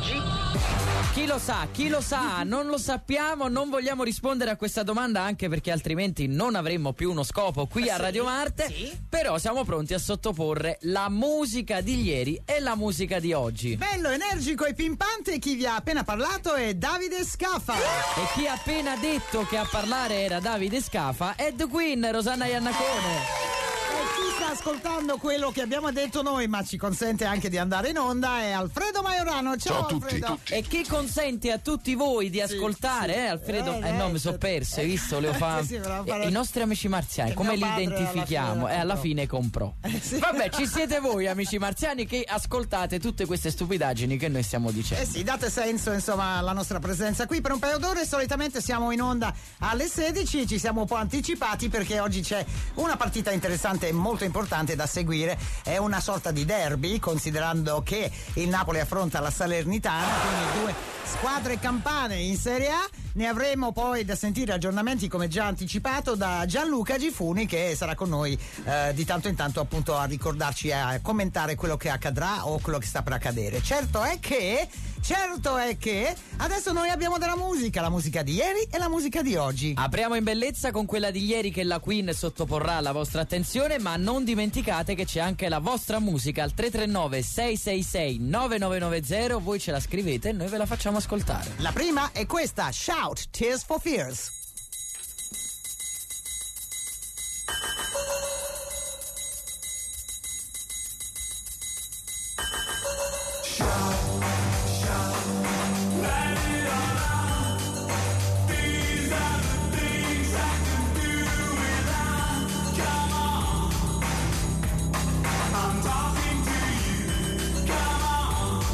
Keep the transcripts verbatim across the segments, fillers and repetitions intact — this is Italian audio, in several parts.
oggi? Chi lo sa, chi lo sa, non lo sappiamo, non vogliamo rispondere a questa domanda anche perché altrimenti non avremmo più uno scopo qui a Sì, Radio Marte, sì. Però siamo pronti a sottoporre la musica di ieri e la musica di oggi. Bello, energico e pimpante, chi vi ha appena parlato è Davide Scafa. E chi ha appena detto che a parlare era Davide Scafa è The Queen, Rosanna Iannacone. E chi sta ascoltando quello che abbiamo detto noi, ma ci consente anche di andare in onda, è Alfredo Maiorano. Ciao, Ciao a tutti, Alfredo. tutti. E chi consente a tutti voi di ascoltare, sì. eh, Alfredo? Eh, Eh, no, eh, mi sono perso, hai visto? Le ho fa- sì, sì, me la fa- Eh, I nostri amici marziani, Che come mio li padre identifichiamo? alla fine E alla comprò. fine comprò. Eh, sì. Vabbè, ci siete voi, amici marziani, che ascoltate tutte queste stupidaggini che noi stiamo dicendo. Eh sì, date senso insomma alla nostra presenza qui per un paio d'ore. Solitamente siamo in onda alle sedici, ci siamo un po' anticipati perché oggi c'è una partita interessante e molto importante da seguire. È una sorta di derby, considerando che il Napoli affronta la Salernitana, quindi due squadre campane in Serie A. Ne avremo poi da sentire aggiornamenti, come già anticipato, da Gianluca Gifuni, che sarà con noi eh, di tanto in tanto appunto a ricordarci, a commentare quello che accadrà o quello che sta per accadere. Certo è che certo è che adesso noi abbiamo della musica, la musica di ieri e la musica di oggi. Apriamo in bellezza con quella di ieri che la Queen sottoporrà alla vostra attenzione, ma non dimenticate che c'è anche la vostra musica al tre tre nove sei sei sei nove nove nove zero. Voi ce la scrivete e noi ve la facciamo ascoltare. La prima è questa, Shout, Tears for Fears.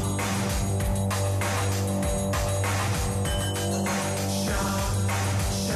Shout,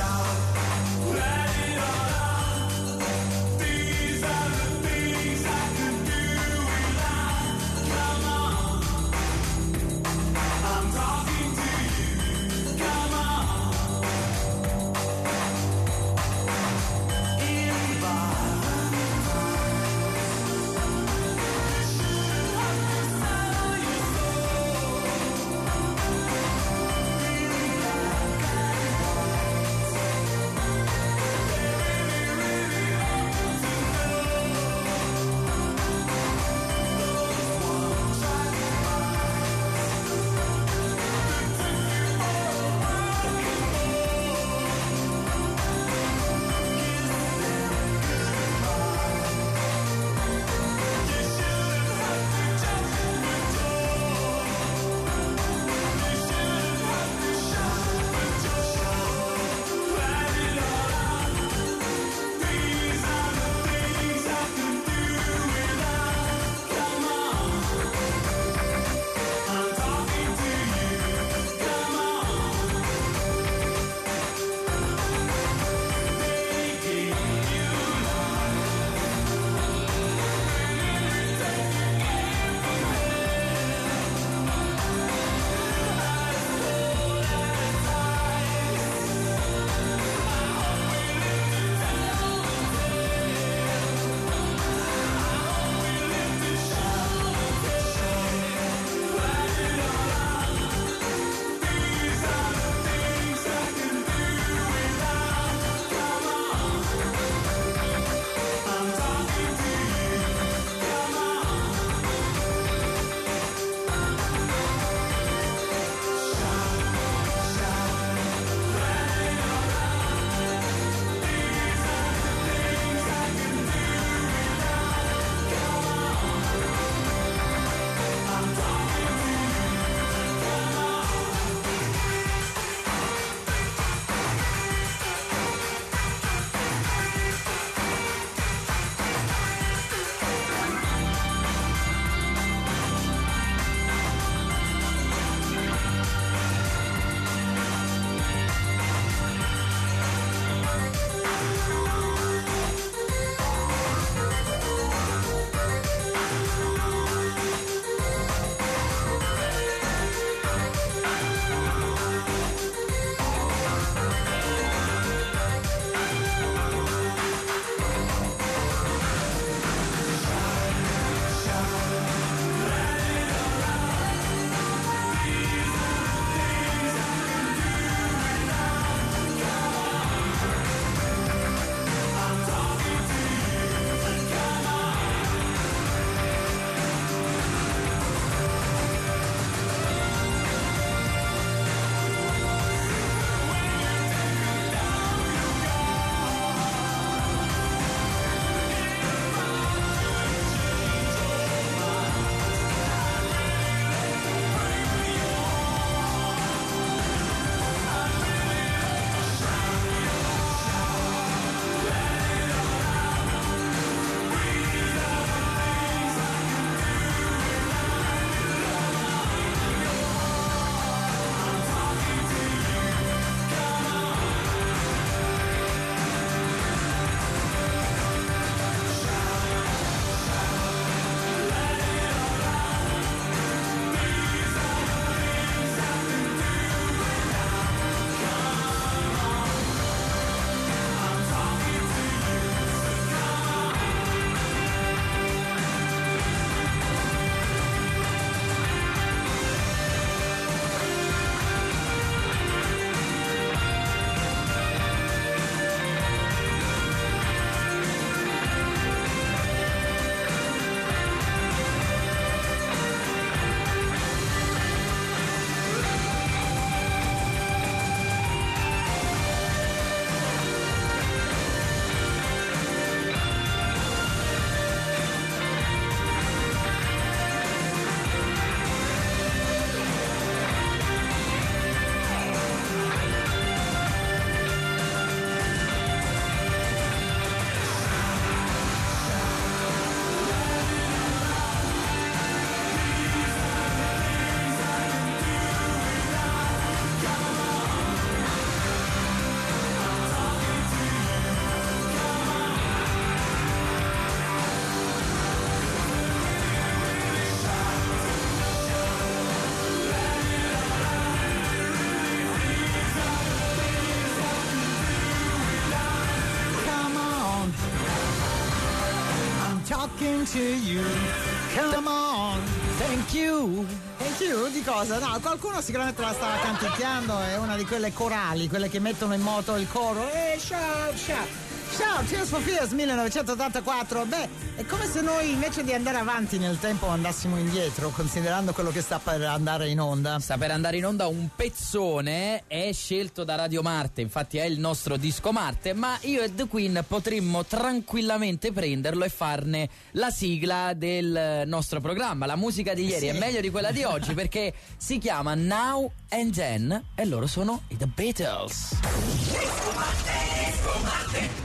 talking to you. Come on. Thank you. Thank you di cosa? No, qualcuno sicuramente la stava canticchiando, è una di quelle corali, quelle che mettono in moto il coro. Eh, shout, shout. Ciao, Tears for Fears millenovecentottantaquattro. Beh, è come se noi invece di andare avanti nel tempo andassimo indietro, considerando quello che sta per andare in onda. Sta per andare in onda un pezzone, è scelto da Radio Marte, infatti è il nostro disco Marte, ma io e The Queen potremmo tranquillamente prenderlo e farne la sigla del nostro programma. La musica di ieri sì. È meglio di quella di oggi perché si chiama Now and Then e loro sono i The Beatles. Disco Marte, Disco Marte.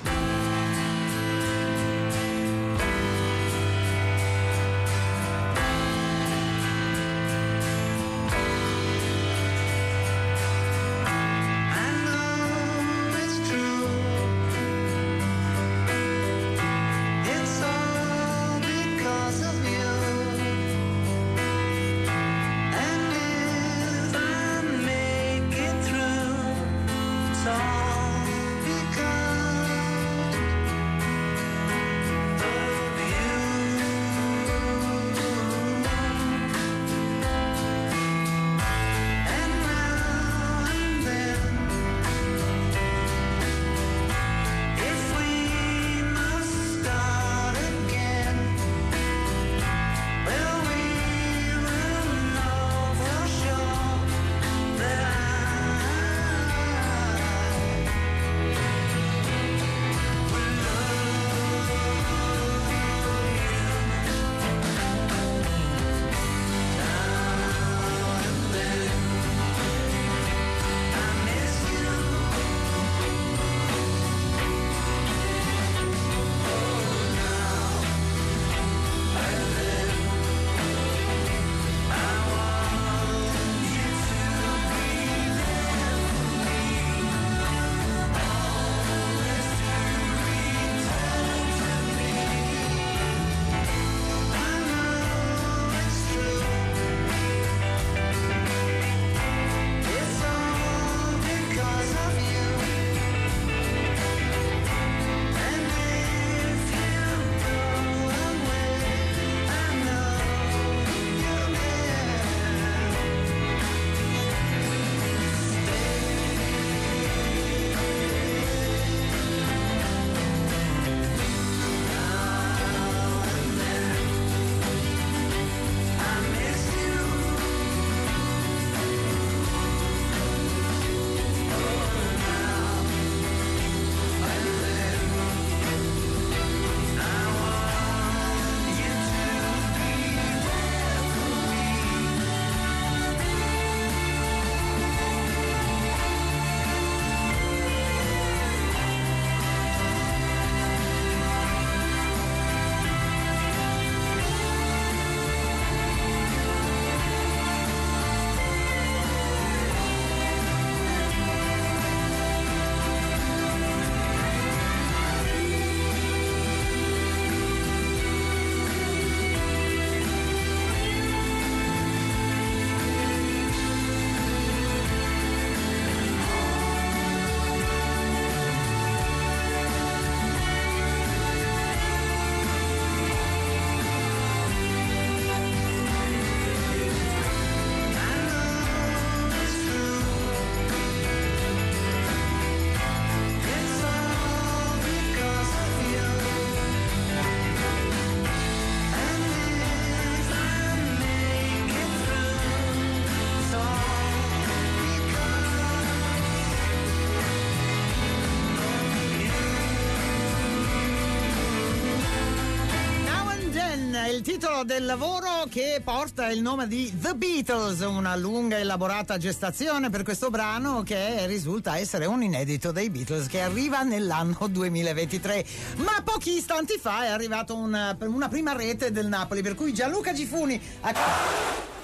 il titolo del lavoro che porta il nome di The Beatles, una lunga e elaborata gestazione per questo brano che risulta essere un inedito dei Beatles che arriva nell'anno duemilaventitré, ma pochi istanti fa è arrivato una, una prima rete del Napoli, per cui Gianluca Gifuni ha...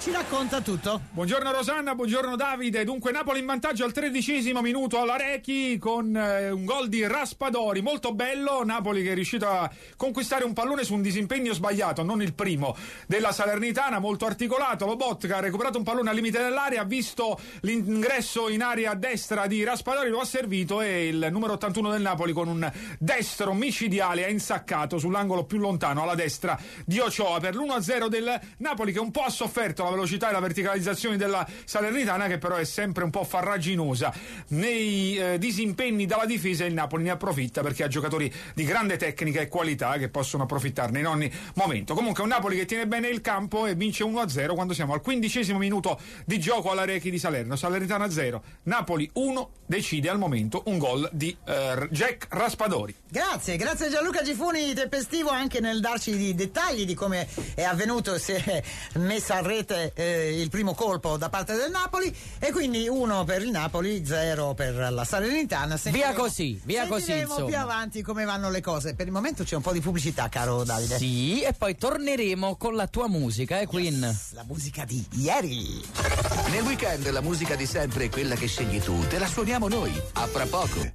ci racconta tutto. Buongiorno Rosanna, buongiorno Davide. Dunque Napoli in vantaggio al tredicesimo minuto all'Arechi con eh, un gol di Raspadori, molto bello. Napoli che è riuscito a conquistare un pallone su un disimpegno sbagliato, non il primo della Salernitana, molto articolato. Lobotka ha recuperato un pallone al limite dell'area, ha visto l'ingresso in area a destra di Raspadori, lo ha servito e il numero ottantuno del Napoli con un destro micidiale ha insaccato sull'angolo più lontano alla destra di Ochoa per l'uno a zero del Napoli, che un po' ha sofferto la velocità e la verticalizzazione della Salernitana, che però è sempre un po' farraginosa nei eh, disimpegni dalla difesa. Il Napoli ne approfitta perché ha giocatori di grande tecnica e qualità che possono approfittarne in ogni momento. Comunque un Napoli che tiene bene il campo e vince uno a zero quando siamo al quindicesimo minuto di gioco all'Arechi di Salerno. Salernitana zero, Napoli uno, decide al momento un gol di eh, Jack Raspadori. Grazie, grazie Gianluca Gifuni, tempestivo anche nel darci i dettagli di come è avvenuto, si è messa a rete eh, il primo colpo da parte del Napoli, e quindi uno per il Napoli, zero per la Salernitana. Via così, via così, insomma. Più avanti come vanno le cose. Per il momento c'è un po' di pubblicità, caro Davide. Sì, e poi torneremo con la tua musica, eh, Queen. Yes, la musica di ieri. Nel weekend la musica di sempre è quella che scegli tu, te la suoniamo noi. A fra poco.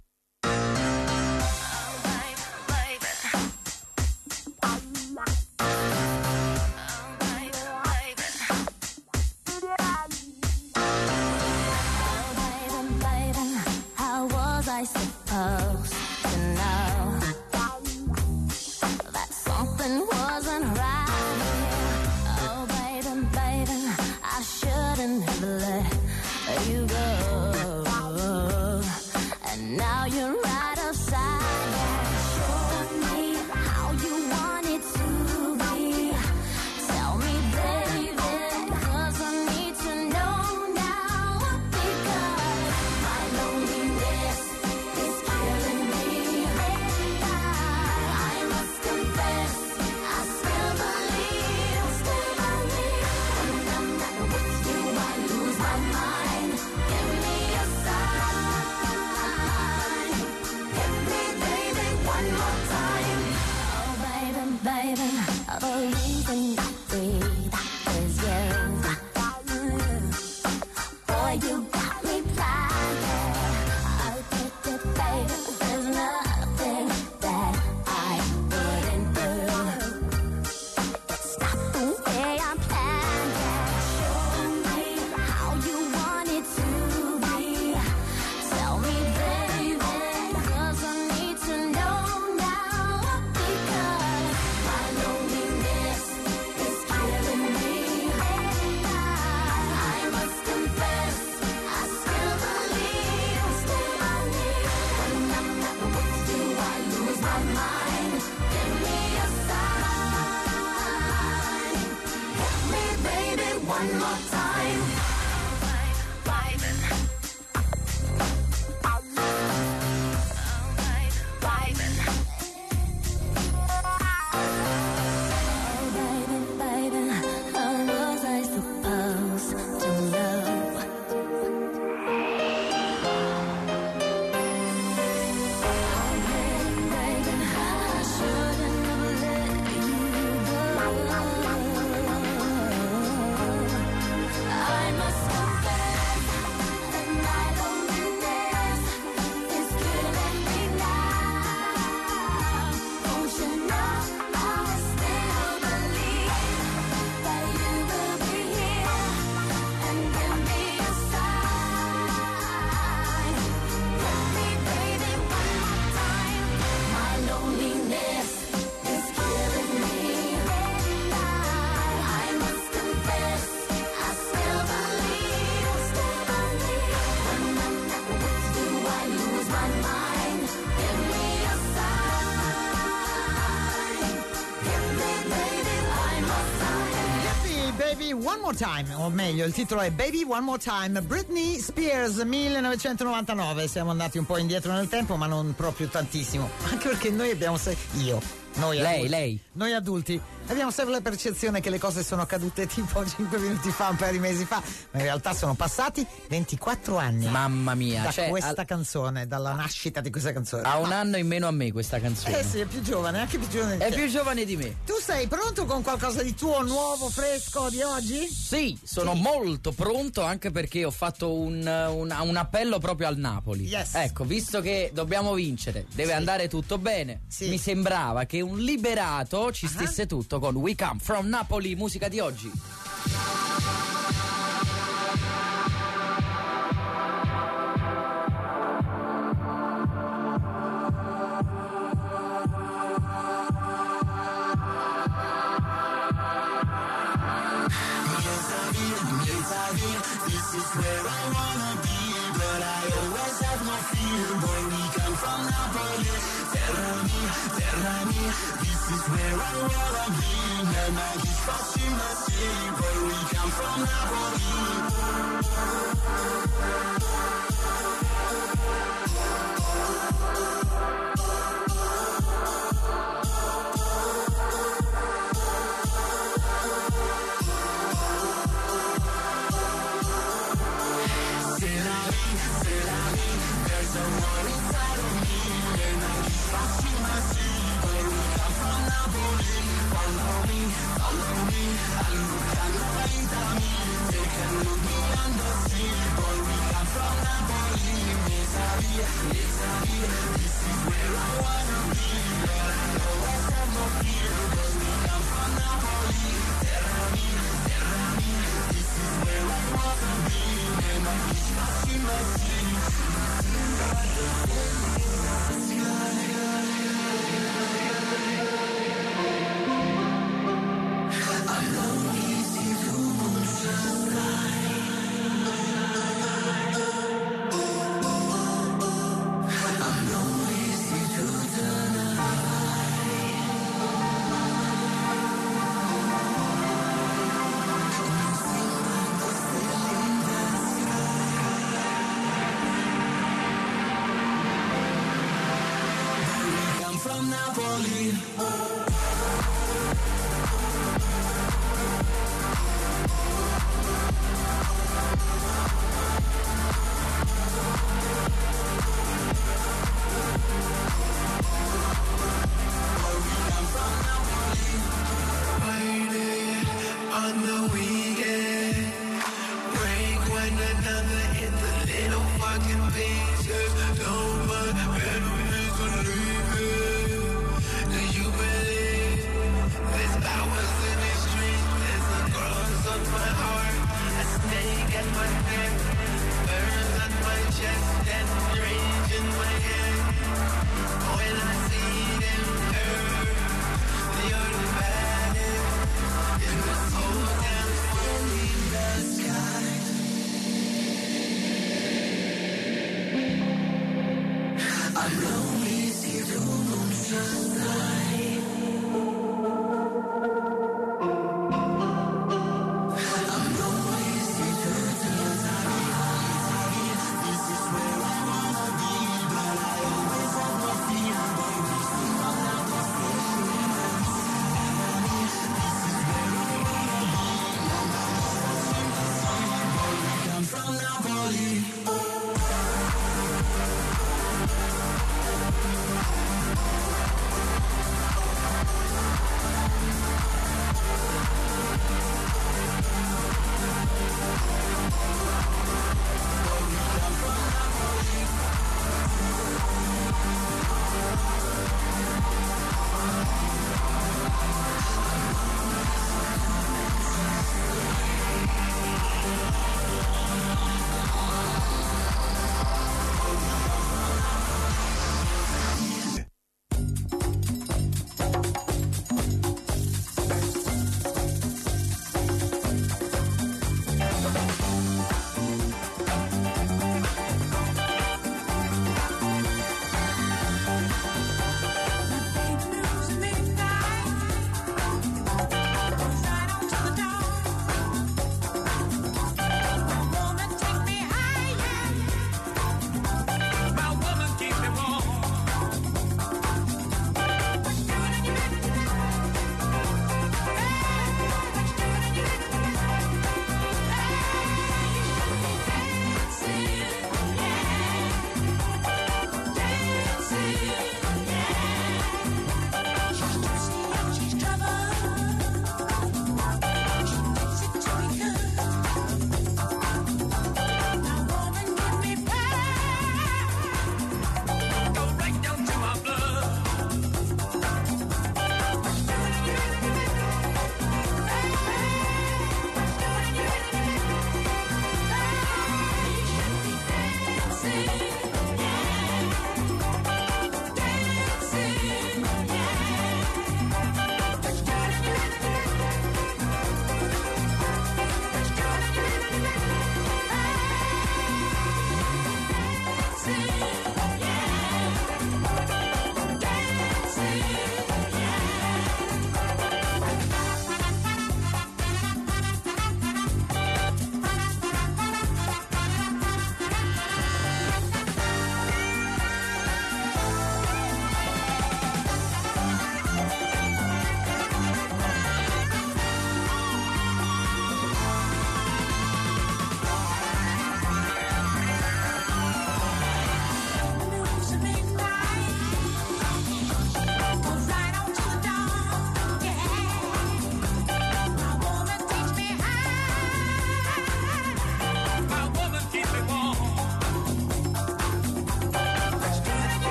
One More Time, o meglio il titolo è Baby One More Time, Britney Spears, millenovecentonovantanove. Siamo andati un po' indietro nel tempo, ma non proprio tantissimo, anche perché noi abbiamo se- io noi lei adulti, lei noi adulti Abbiamo sempre la percezione che le cose sono accadute tipo cinque minuti fa, un paio di mesi fa, ma in realtà sono passati ventiquattro anni. Mamma mia, da cioè, questa al... canzone, dalla nascita di questa canzone. Ha un anno in meno a me questa canzone. Eh sì, è più giovane, anche più giovane di È te. più giovane di me. Tu sei pronto con qualcosa di tuo, nuovo, fresco di oggi? Sì, sono Sì. molto pronto, anche perché ho fatto un, un, un appello proprio al Napoli. Yes. Ecco, visto che dobbiamo vincere, deve Sì. andare tutto bene. Sì. Mi sembrava che un liberato ci Ah. stesse tutto con We Come From Napoli, musica di oggi.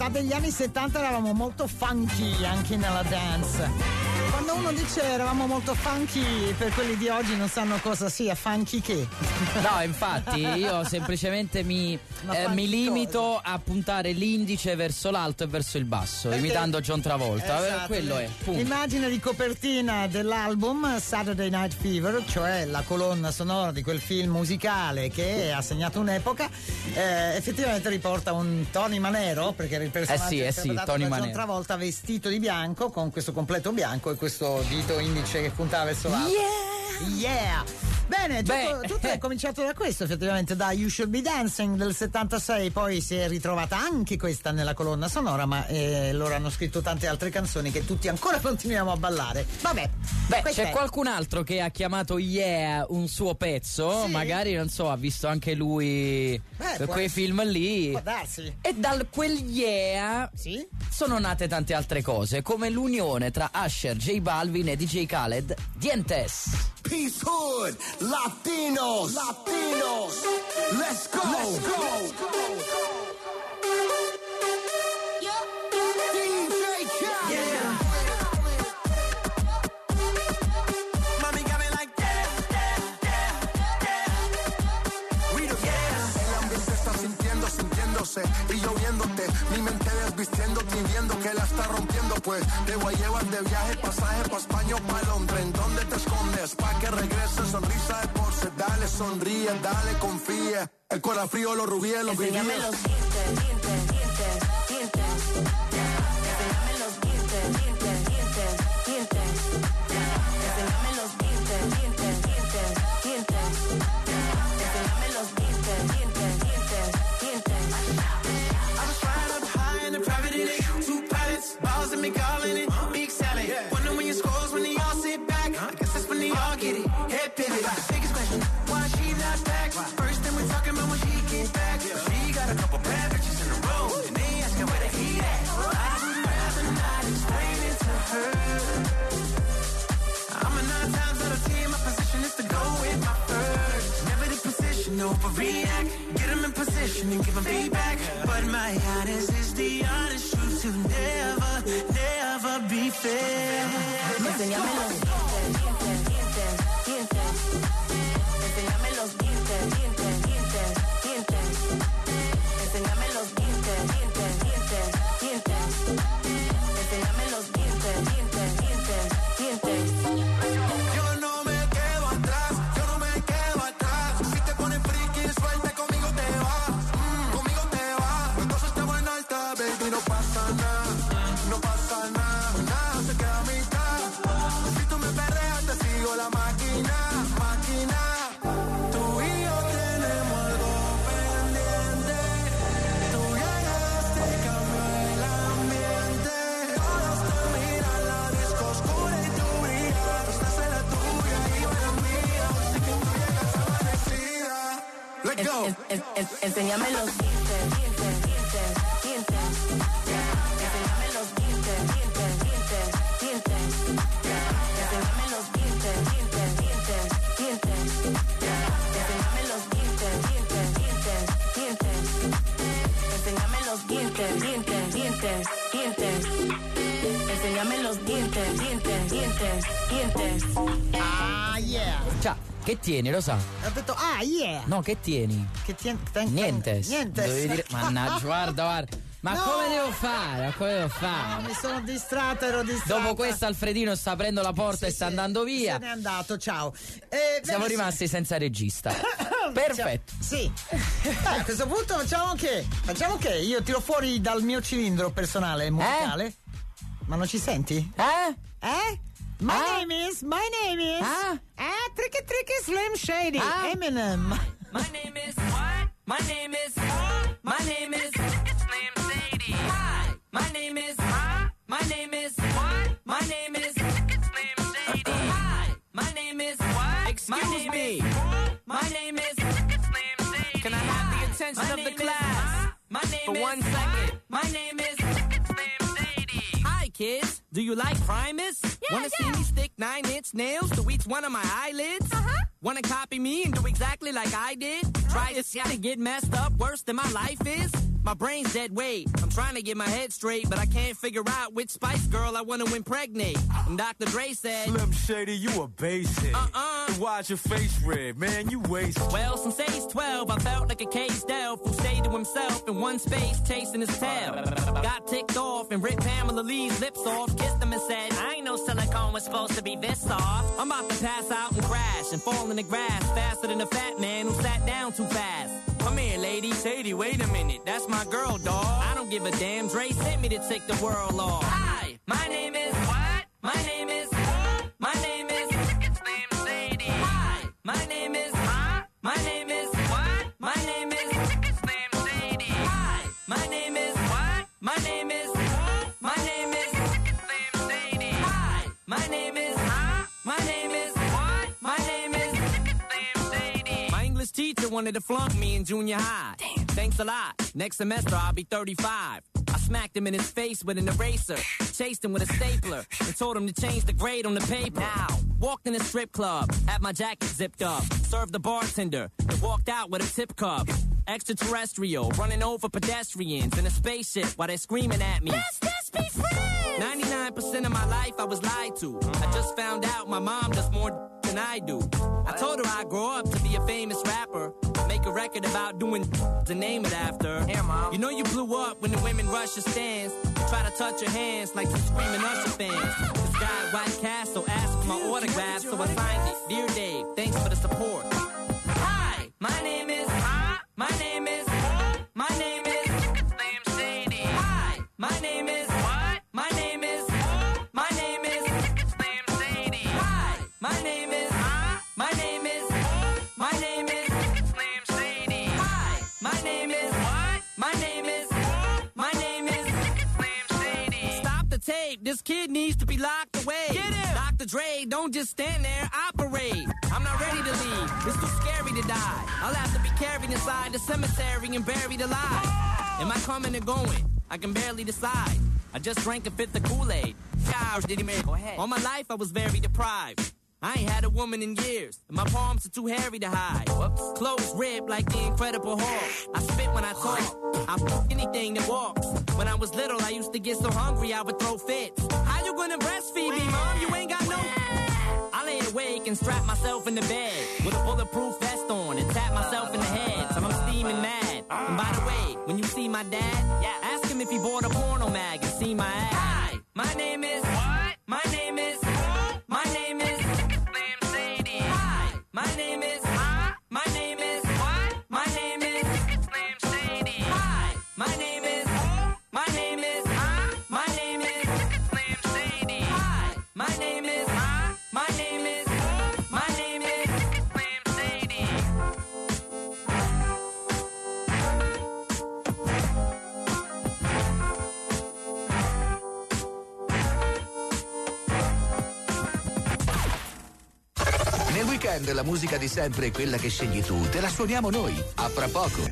metà degli anni settanta eravamo molto funky anche nella dance. Quando uno dice eravamo molto funky, per quelli di oggi non sanno cosa sia funky che. No, infatti io semplicemente mi, eh, mi limito a puntare l'indice verso l'alto e verso il basso, perché, imitando John Travolta. Esatto, quello è. Punto. Immagine di copertina dell'album Saturday Night Fever, cioè la colonna sonora di quel film musicale che ha segnato un'epoca, eh, effettivamente riporta un Tony Manero, perché era il personaggio eh sì, eh sì, Tony da John Manero. Travolta, vestito di bianco con questo completo bianco e questo dito indice che puntava verso l'alto. Yeah! Yeah! Bene, tutto, Beh. tutto è cominciato da questo, effettivamente, da You Should Be Dancing del settantasei, poi si è ritrovata anche questa nella colonna sonora, ma eh, loro hanno scritto tante altre canzoni che tutti ancora continuiamo a ballare. Vabbè, Beh, c'è è. qualcun altro che ha chiamato Yeah un suo pezzo, Sì. magari non so, ha visto anche lui Beh, quei può- film lì. Può darsi. E dal quel Yeah Sì? sono nate tante altre cose, come l'unione tra Usher, J Balvin e D J Khaled, Dientes. Peace Hood, Latinos, Latinos, let's go, let's go. D J Khaled. Yeah. Mommy got me like that, that, that, that. We the yeah. El ambiente está sintiendo, sintiéndose y yo viéndote, mi mente desvistiéndote y viendo que la está rompiendo, pues te voy a llevar de viaje, pasaje pa' España o pa' Londres. ¿En dónde te escondes? Pa' que regrese, sonrisa de porce, dale, sonríe, dale, confía. El corazón frío, los rubíes, los vivíes. Enséñame los dientes, dientes, dientes, dientes. Enséñame los dientes, dientes, dientes, dientes. Enséñame los dientes, dientes, dientes, dientes. Enséñame los dientes, dientes, dientes, dientes. I was flying up high in a private jet, two pilots, balls and me calling it big salad. Wonder when your scores when they all sit back. I guess that's when they all get it. Head pivot. Biggest question, why she not back? First thing we talking about when she get back. She got a couple bad bitches in a row, and they asking where the heat at. I would rather not explain it to her. I'm a nine times out of ten, my position is to go with my first. Never the position, overreact. Get them in position and give them feedback. But my honest is the honest truth to never, never be fair. Enséñame los dientes, dientes, dientes, dientes. Enséñame los dientes, dientes, dientes, dientes. Enséñame los dientes, dientes, dientes, dientes. Enséñame los dientes, dientes, dientes, dientes. Yo no me quedo atrás, yo no me quedo atrás. Si te pones friki, suelta, conmigo te vas, mm, conmigo te vas. Entonces estamos en alta, baby, no pasa nada, no pasa nada, nada se queda a mitad. Si tú me perreas, te sigo la máquina, máquina. Tú y yo tenemos algo pendiente. Tú llegaste, cambió el ambiente. Todos te miran, la disco oscura y tú brillas. Estás en la tuya y yo en la mía. Así que tú llegas amanecida. Let's go. En- en- en- Enséñame los dientes, dientes, dientes, dientes. Enséñame los dientes, dientes, dientes, dientes. Enséñame los dientes, dientes, dientes, dientes. Enséñame los dientes, dientes, dientes, dientes. Enséñame los dientes, dientes, dientes, dientes. Enséñame los dientes, dientes, dientes, dientes. Ah, yeah. Ciao, che tieni, lo sa? Ho detto, ah, yeah. No, che tieni? Che tien- ten- Niente. Niente. Dovevi dire, mannaggia, guarda, guarda. Ma No! come devo fare? Ma come devo No, fare? mi sono distratta, ero distratta. Dopo questo Alfredino sta aprendo la porta Sì, e sta sì, andando via. Se n'è andato, ciao. Eh, Siamo bene, rimasti senza regista. sì. Perfetto. Sì. Eh, a questo punto facciamo che? Facciamo che io tiro fuori dal mio cilindro personale musicale. Ma non ci senti? Eh? Eh? My Ah? name is, my name is. Ah? Eh, tricky tricky Slim Shady. Ah? Eminem. My name is what? My name is what? My name is Slim Shady. Hi. My name is huh? My name is what? My name is Slim Shady. Hi. My name is what? Excuse me. My name is Slim Shady. Can I have the attention My of the name class? is, my name For is one second. My name is Slim Shady. Hi kids, do you like Primus? Yeah, Wanna yeah. see me stick nine inch nails to each one of my eyelids? Uh-huh. Wanna copy me and do exactly like I did? Try to see to get messed up worse than my life is? My brain's dead weight. I'm trying to get my head straight, but I can't figure out which Spice Girl I want to impregnate. And Doctor Dre said, Slim Shady, you a basic. Uh-uh. Why's your face red? Man, you wasted. Well, since age twelve, I felt like a caged elf who stayed to himself in one space, chasing his tail. Got ticked off and ripped Pamela Lee's lips off, kissed him and said, I ain't know silicone was supposed to be this soft. I'm about to pass out and crash and fall in the grass faster than a fat man who sat down too fast. Come here, lady. Sadie, wait a minute. That's my girl, dawg. I don't give a damn. Dre sent me to take the world off. Hi, my name is... What? My name is... My name is... It's named Sadie. Hi, my name is... Huh? My name is... What? My name is... It's named Sadie. Hi, my name is... What? My name is... My name is... It's named Sadie. Hi, my name is... Huh? My name is... What? My name is... It's named Sadie. My English teacher wanted to flunk me in junior high. Damn. Thanks a lot. Next semester I'll be thirty-five. I smacked him in his face with an eraser, chased him with a stapler, and told him to change the grade on the paper. Now, walked in a strip club, had my jacket zipped up, served the bartender, and walked out with a tip cup. Extraterrestrial, running over pedestrians in a spaceship while they're screaming at me. Let's just be friends! ninety-nine percent of my life I was lied to. I just found out my mom does more than I do. I told her I'd grow up to be a famous rapper, make a record about doing to name it after. Here, Mom. You know you blew up when the women rush your stands, try to touch your hands like some screaming Usher fans. This guy at White Castle asked for my autograph, so I signed it. Dear Dave, thanks for the support. Hi, my name is... My name is... My name is... It's named Sadie. Hi, my name is... What? My name is... My name is... It's named Sadie. Hi, my name is... My name is... My name is... It's named Sadie. Hi, my name is... What? My name is... My name is... It's named Sadie. Stop the tape. This kid needs to be locked away. Get him! Doctor Dre, don't just stand there, operate. I'm not ready to leave. It's too scary to die. I'll have to be carried inside the cemetery and buried alive. Am I coming or going? I can barely decide. I just drank a fifth of Kool-Aid. Gosh, did he make? Go ahead. All my life I was very deprived. I ain't had a woman in years, and my palms are too hairy to hide. Whoops. Clothes ripped like the Incredible Hulk. I spit when I talk. I f*** anything that walks. When I was little, I used to get so hungry I would throw fits. How you gonna breastfeed me, Mom? You ain't got no... I lay awake and strap myself in the bed with a bulletproof vest on and tap myself in the head till I'm steaming mad. And by the way, when you see my dad, ask him if he bought a porno mag and see my ass. Hi, my name is... What? My name is... My name is... It's named Sadie. Hi, my name is... Huh? My name is... What? My name is... It's named Sadie. Hi, my name is... My name is... Huh? My name is... It's named Sadie. Hi, my name is... Huh? My name is... My name is... It's named Sadie. Nel weekend la musica di sempre è quella che scegli tu, te la suoniamo noi, a fra poco.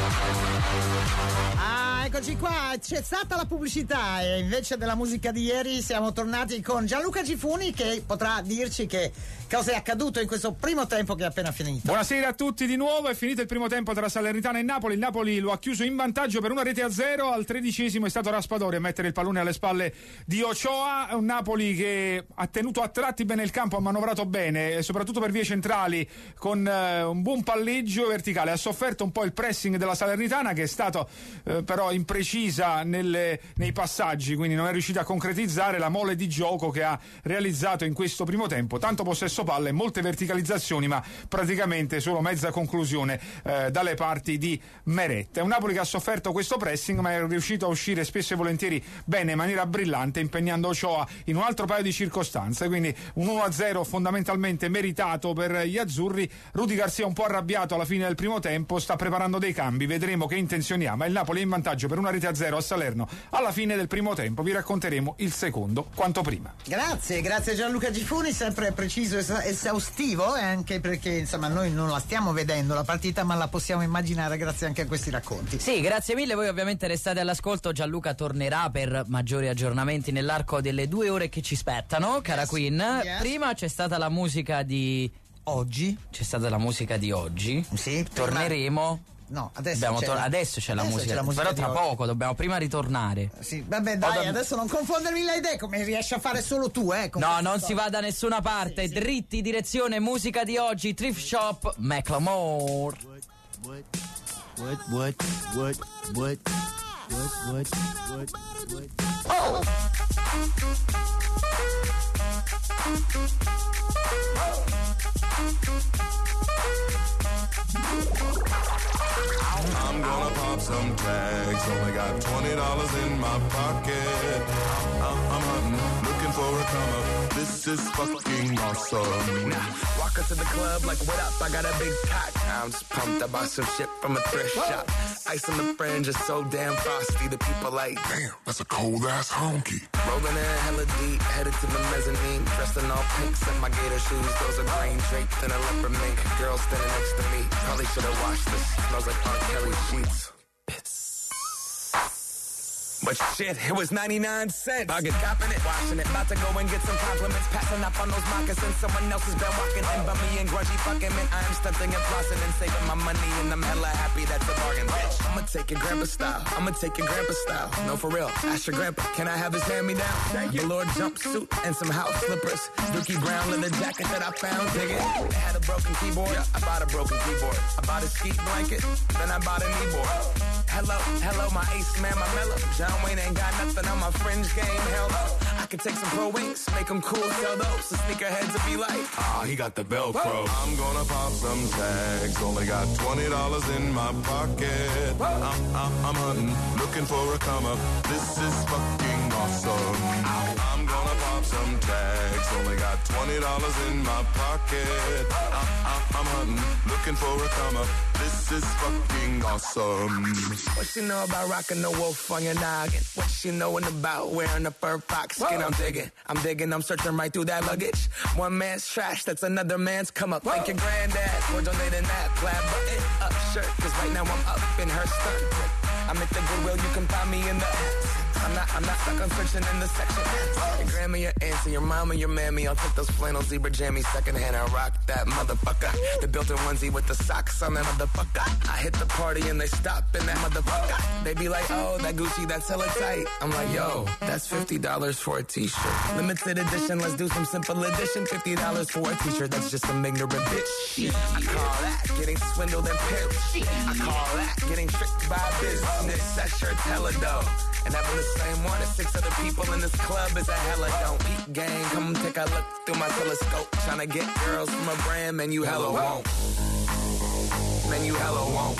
Ah, eccoci qua, c'è stata la pubblicità e invece della musica di ieri siamo tornati con Gianluca Gifuni che potrà dirci che cosa è accaduto in questo primo tempo che è appena finito. Buonasera a tutti di nuovo, è finito il primo tempo tra Salernitana e Napoli, il Napoli lo ha chiuso in vantaggio per una rete a zero, al tredicesimo è stato Raspadori a mettere il pallone alle spalle di Ochoa, un Napoli che ha tenuto a tratti bene il campo, ha manovrato bene, soprattutto per vie centrali con eh, un buon palleggio verticale, ha sofferto un po' il pressing della Salernitana che è stato eh, però imprecisa nelle, nei passaggi, quindi non è riuscita a concretizzare la mole di gioco che ha realizzato in questo primo tempo, tanto possesso palla e molte verticalizzazioni ma praticamente solo mezza conclusione eh, dalle parti di Meret. È un Napoli che ha sofferto questo pressing ma è riuscito a uscire spesso e volentieri bene in maniera brillante impegnando Ochoa in un altro paio di circostanze, quindi un uno a zero fondamentalmente meritato per gli azzurri. Rudy Garcia un po' arrabbiato alla fine del primo tempo, sta preparando dei cambi, vedremo che intenzioni ha, ma il Napoli è in vantaggio per una rete a zero a Salerno alla fine del primo tempo, vi racconteremo il secondo quanto prima. Grazie, grazie Gianluca Gifuni, sempre preciso e esaustivo, eh, anche perché insomma noi non la stiamo vedendo la partita ma la possiamo immaginare grazie anche a questi racconti. Sì, grazie mille, voi ovviamente restate all'ascolto, Gianluca tornerà per maggiori aggiornamenti nell'arco delle due ore che ci spettano, cara yes. Queen. Yes. Prima c'è stata la musica di oggi, c'è stata la musica di oggi, sì, torneremo No, adesso Dobbiamo c'è, tor- la... adesso c'è la adesso musica, c'è la musica però di tra oggi. poco dobbiamo prima ritornare. Sì, vabbè, dai, Vado- adesso non confondermi le idee, come riesci a fare solo tu, eh. con No, questa non storia. si va da nessuna parte, Sì, sì. dritti, direzione, musica di oggi, Thrift Shop, Macklemore. What, what, what, what, what, what, what, what. I'm gonna pop some tags. Only got twenty dollars in my pocket. I'm, I'm hunting, looking for a come up. This is fucking awesome. Nah, walk into the club like, what up? I got a big cock. I'm just pumped. I bought some shit from a thrift shop. Ice on the fringe is so damn frosty. The people like, Damn, that's a cold ass honky. rolling in hella deep, headed to the mezzanine. Dressed in all pink, set my gator shoes. Those are green draped in a leopard mink. Girl standing next to me. Probably should have washed this. Smells like R. Kelly sheets. But shit, it was ninety-nine cents. I get copping it, washing it. About to go and get some compliments. Passing up on those moccasins. Someone else has been walking in. Bummy and grudgy fucking man. I am stunting and flossing and saving my money. And I'm hella happy that's a bargain, bitch. I'ma take your grandpa style. I'ma take your grandpa style. No, for real. Ask your grandpa, can I have his hand-me-down? Thank you. Velour jumpsuit and some house slippers. Dookie Brown leather jacket that I found. Dig it. They had a broken keyboard. Yeah, I bought a broken keyboard. I bought a ski blanket. Then I bought a kneeboard. Hello, hello, my ace man, my mellow. John Wayne ain't got nothing on my fringe game. Hell no. I could take some pro wings, make them cool, sell those. The sneakerheads will be like, Ah, he got the Velcro. I'm gonna pop some tags. Only got twenty dollars in my pocket. I'm, I'm, I'm hunting, looking for a come up. This is fucking awesome. I'm gonna pop some tags. Only got twenty dollars in my pocket. I'm, I'm, I'm hunting, looking for a come up. This is fucking awesome. what you know about rocking the wolf on your noggin? What you knowin' about wearing a fur fox skin? I'm digging, I'm digging, I'm searching right through that luggage. One man's trash, that's another man's come up. Thank your granddad for donating that plaid button up shirt. Cause right now I'm up in her skirt. I'm at the Goodwill, you can find me in the I'm not, I'm not stuck on searching in the section. Your grandma, your auntie, your mama, your mammy. I'll take those flannel zebra jammies secondhand and rock that motherfucker. The built-in onesie with the socks on that motherfucker. I hit the party and they stop in that motherfucker. They be like, oh, that Gucci, that's hella tight. I'm like, yo, that's fifty dollars for a t-shirt. Limited edition, let's do some simple edition. fifty dollars for a t-shirt, that's just some ignorant bitch. I call that getting swindled and pimped. I call that getting tricked by business. That shirt's hella dope. And having the same one as six other people in this club is a hella don't eat gang. Come take a look through my telescope. Tryna get girls from a brand, man, you hella won't. Man, you hella won't.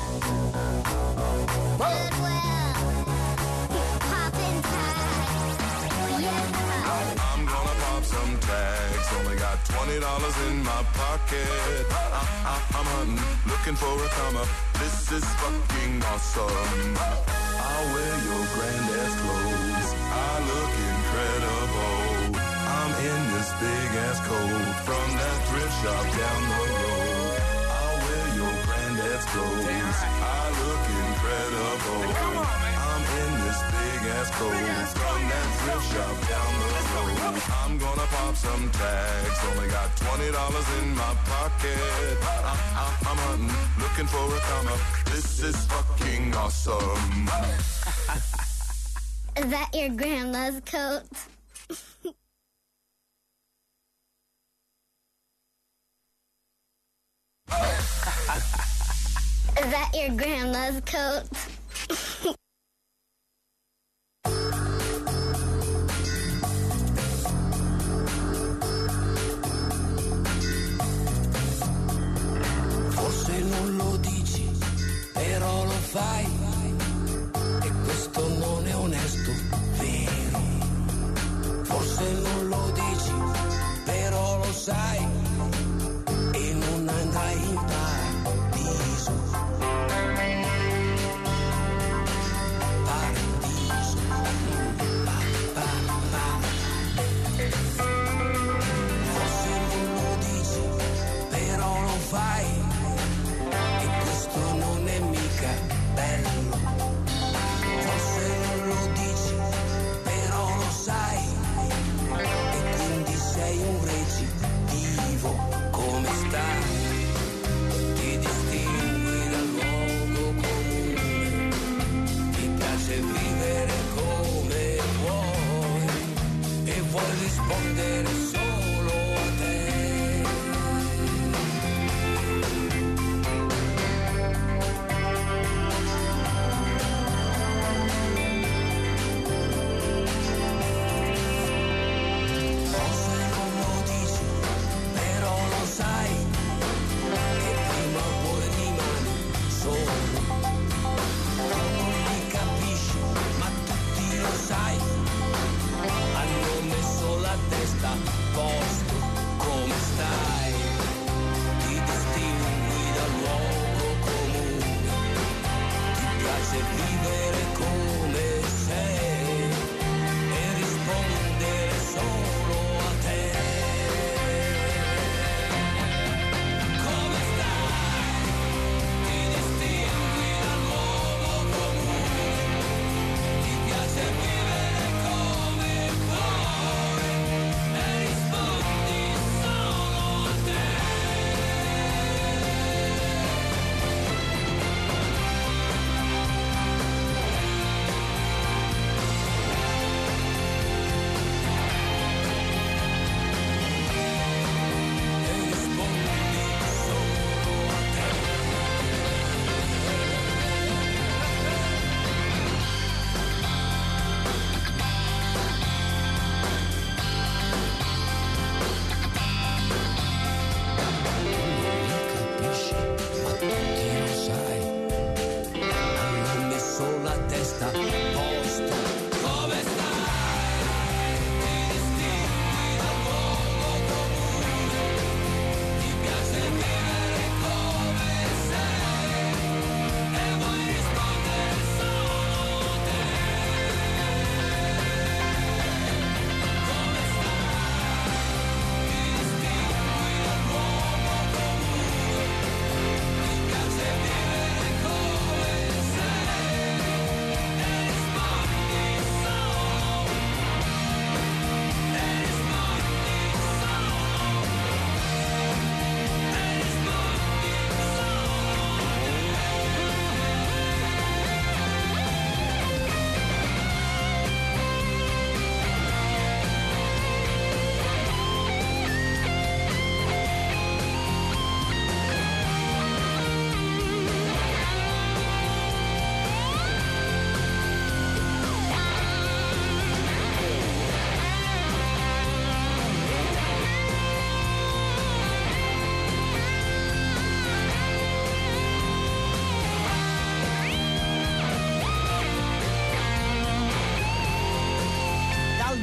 I'm gonna pop some tags. Only got twenty dollars in my pocket. I'm, I'm, I'm hunting, looking for a come up. This is fucking awesome. I'll wear your granddad's clothes. I look incredible. I'm in this big ass coat from that thrift shop down the road. I'll wear your granddad's clothes. I look incredible. I'm in this big ass coat from that thrift shop down the road. I'm gonna pop some tags. Only got twenty dollars in my pocket. I'm, I'm, I'm hunting, looking for a come up. This is fucking awesome. Is that your grandma's coat? Is that your grandma's coat? Forse non lo dici, però lo fai. E questo non è onesto, vero? Forse non lo dici, però lo sai. E non andrai in paradiso.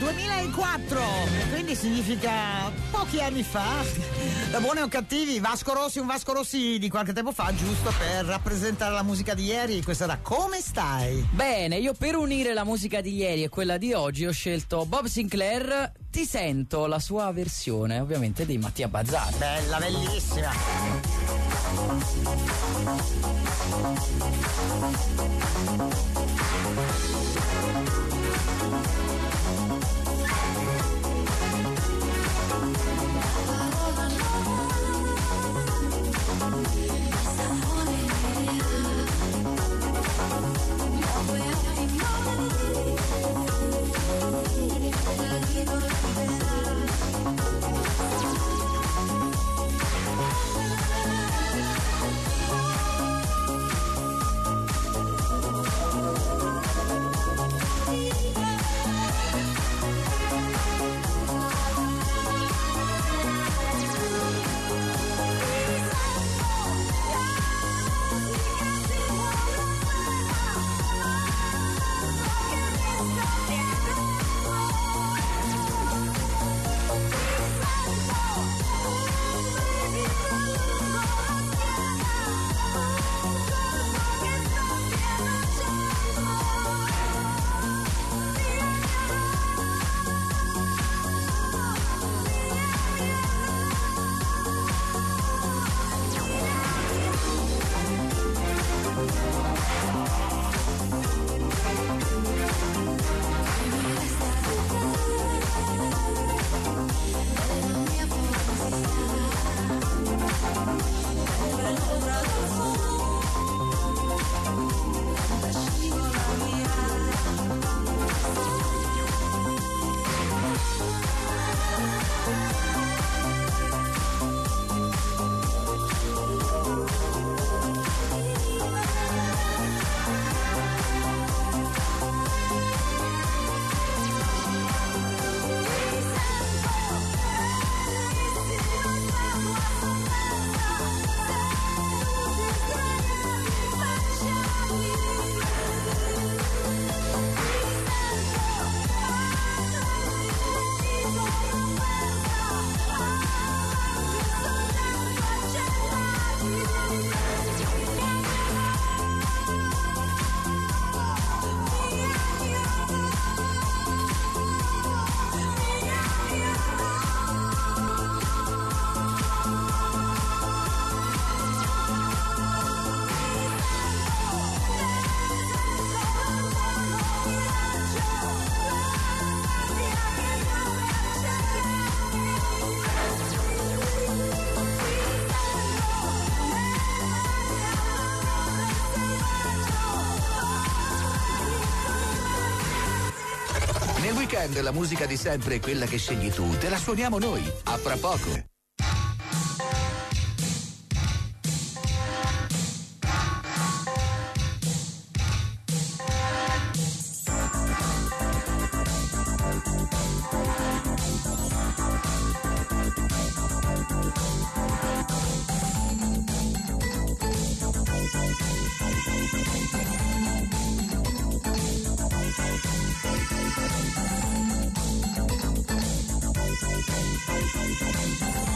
duemilaquattro, quindi significa pochi anni fa. Da buoni o cattivi, Vasco Rossi, un Vasco Rossi di qualche tempo fa, giusto per rappresentare la musica di ieri. Questa era Come stai? Bene, io per unire la musica di ieri e quella di oggi ho scelto Bob Sinclair, Ti sento, la sua versione ovviamente di Mattia Bazzar. Bella, bellissima. Nel weekend la musica di sempre è quella che scegli tu, te la suoniamo noi. A fra poco. We'll be right back.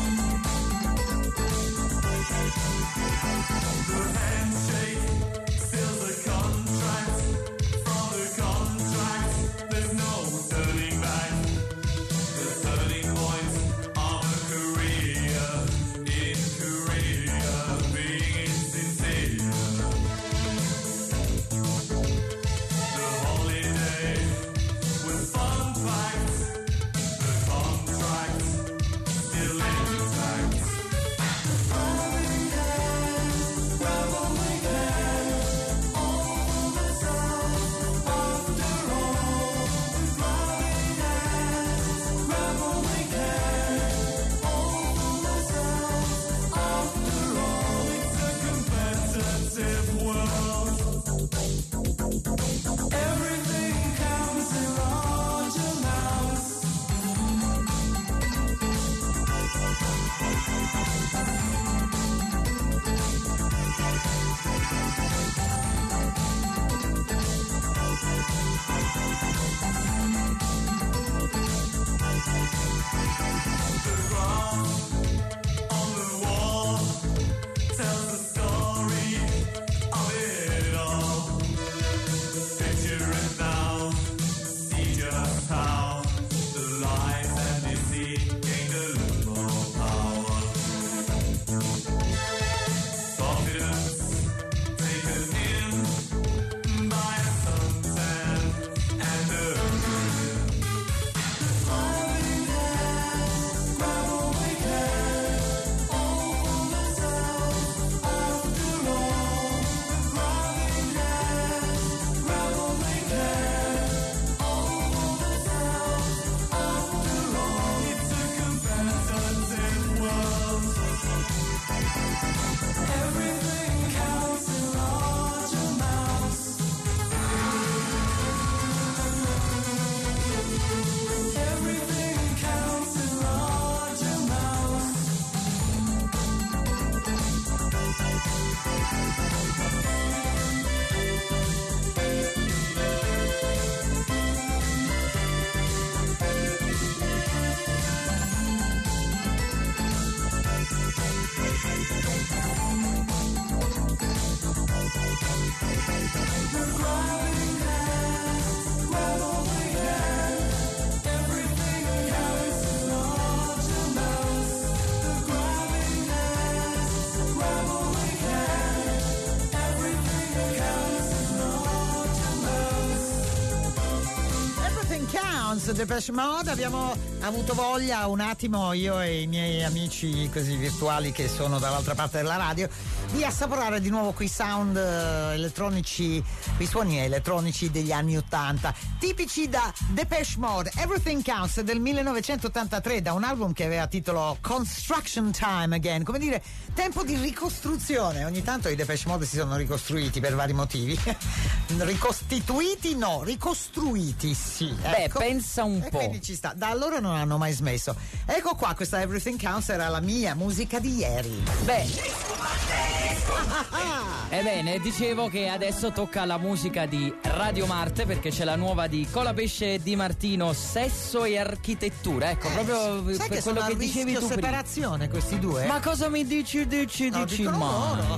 Everything Counts, Depeche Mode. Abbiamo avuto voglia un attimo, io e i miei amici così virtuali che sono dall'altra parte della radio, di assaporare di nuovo quei sound uh, elettronici, quei suoni elettronici degli anni ottanta, tipici da Depeche Mode. Everything Counts del millenovecentottantatré, da un album che aveva titolo Construction Time Again, come dire tempo di ricostruzione. Ogni tanto i Depeche Mode si sono ricostruiti per vari motivi. Ricostituiti no, ricostruiti sì. Beh, ecco. pensa un e po'. Quindi ci sta. Da allora non hanno mai smesso. Ecco qua, questa Everything Counts era la mia musica di ieri. Beh, ebbene, dicevo che adesso tocca la musica di Radio Marte, perché c'è la nuova di Colapesce e Di Martino, Sesso e Architettura. Ecco, proprio Sai per che quello sono che a dicevi rischio tu prima. separazione questi due? Ma cosa mi dici, dici, No, dici, dicono ma loro.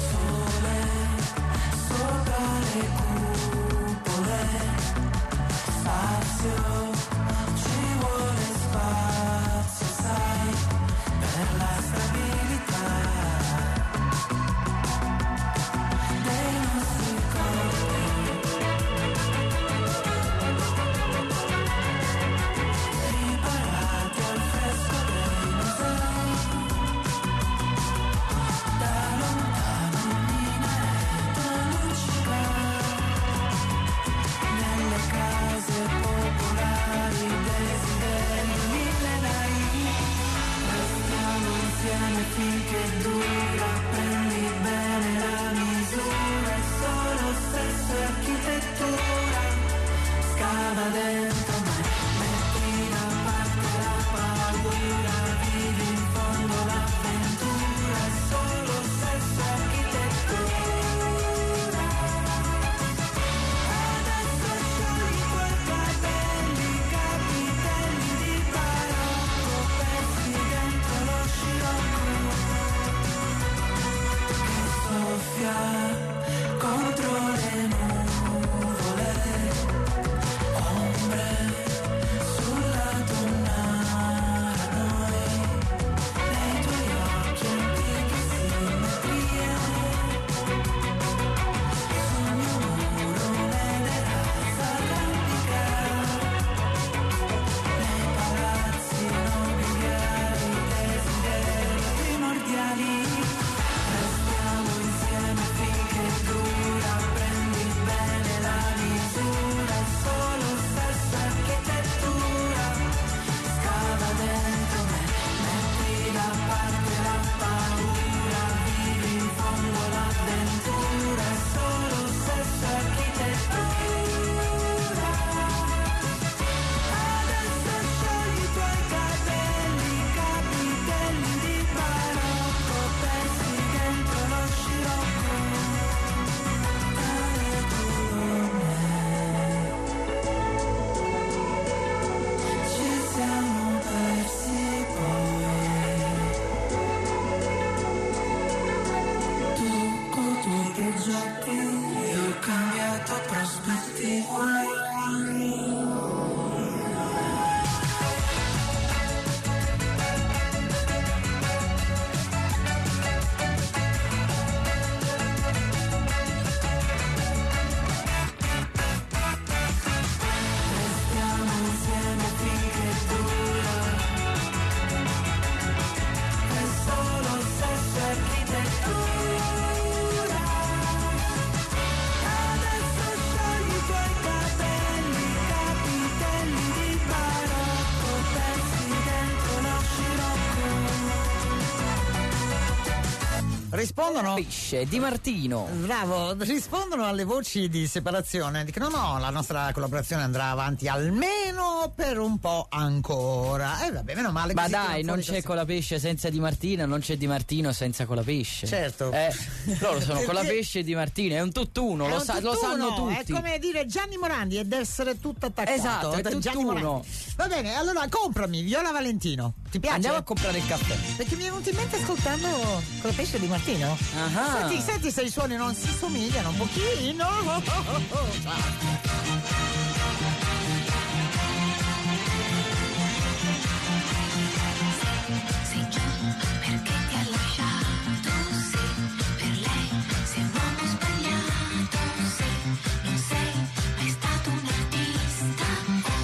Sopra le cupole, spazio, ci vuole spazio, sai, per la stabilità dei nostri corpi. Riparati al fresco dei musei, da lontano minaretto luccica, nelle case popolari, desideri millenari. Restiamo insieme finché dura, prendi bene la misura, è solo stesso e architettura. Scava dentro me, metti da parte la paura, vivi in fondo l'avventura, è solo sesso e architettura. Adesso sciogli i tuoi capelli, capitelli di barocco, persi dentro lo scirocco che soffia contro le nuvole, ombre sulla donna noi, nei tuoi occhi antiche simmetrie, sul mio muro un'edera s'arrampica, nei palazzi nobiliari, desideri primordiali. Restiamo insieme finché dura, prendi bene la misura, è solo sesso e architettura. Scava dentro me, metti da parte la paura, vivi in fondo l'avventura, è solo sesso e architettura. Adesso sciogli i tuoi capelli, capitelli di barocco, persi dentro lo scirocco dalle colonne. Ci siamo persi poi, tu con i tuoi progetti, io ho cambiato prospettiva. Restiamo insieme finché dura, è solo sesso e architettura. Adesso sciogli i tuoi capelli, capitelli di barocco, persi dentro lo scirocco. Rispondono? Pesce Di Martino. Bravo, rispondono alle voci di separazione. Dicono no, la nostra collaborazione andrà avanti almeno per un po' ancora. E eh, vabbè, meno male. Ma così dai, tirano non fuori c'è questi- Colapesce senza Di Martino, non c'è Di Martino senza Colapesce. Certo. Eh, loro sono Perché- Colapesce e Di Martino, è un tutt'uno, È lo, un sa- lo tutt'uno, sanno tutti. È come dire Gianni Morandi ed essere tutto attaccato. Esatto, è Gianni tutt'uno. Morandi. Va bene, allora comprami Viola Valentino. Ti piace? Andiamo a comprare il caffè. Perché mi è venuto in mente ascoltando Colapesce Di Martino. Ah. Senti, senti se i suoni non si somigliano un pochino. Sei giù perché ti ha lasciato, sì, per lei sei un uomo sbagliato, sì, non sei mai stato un artista, oh,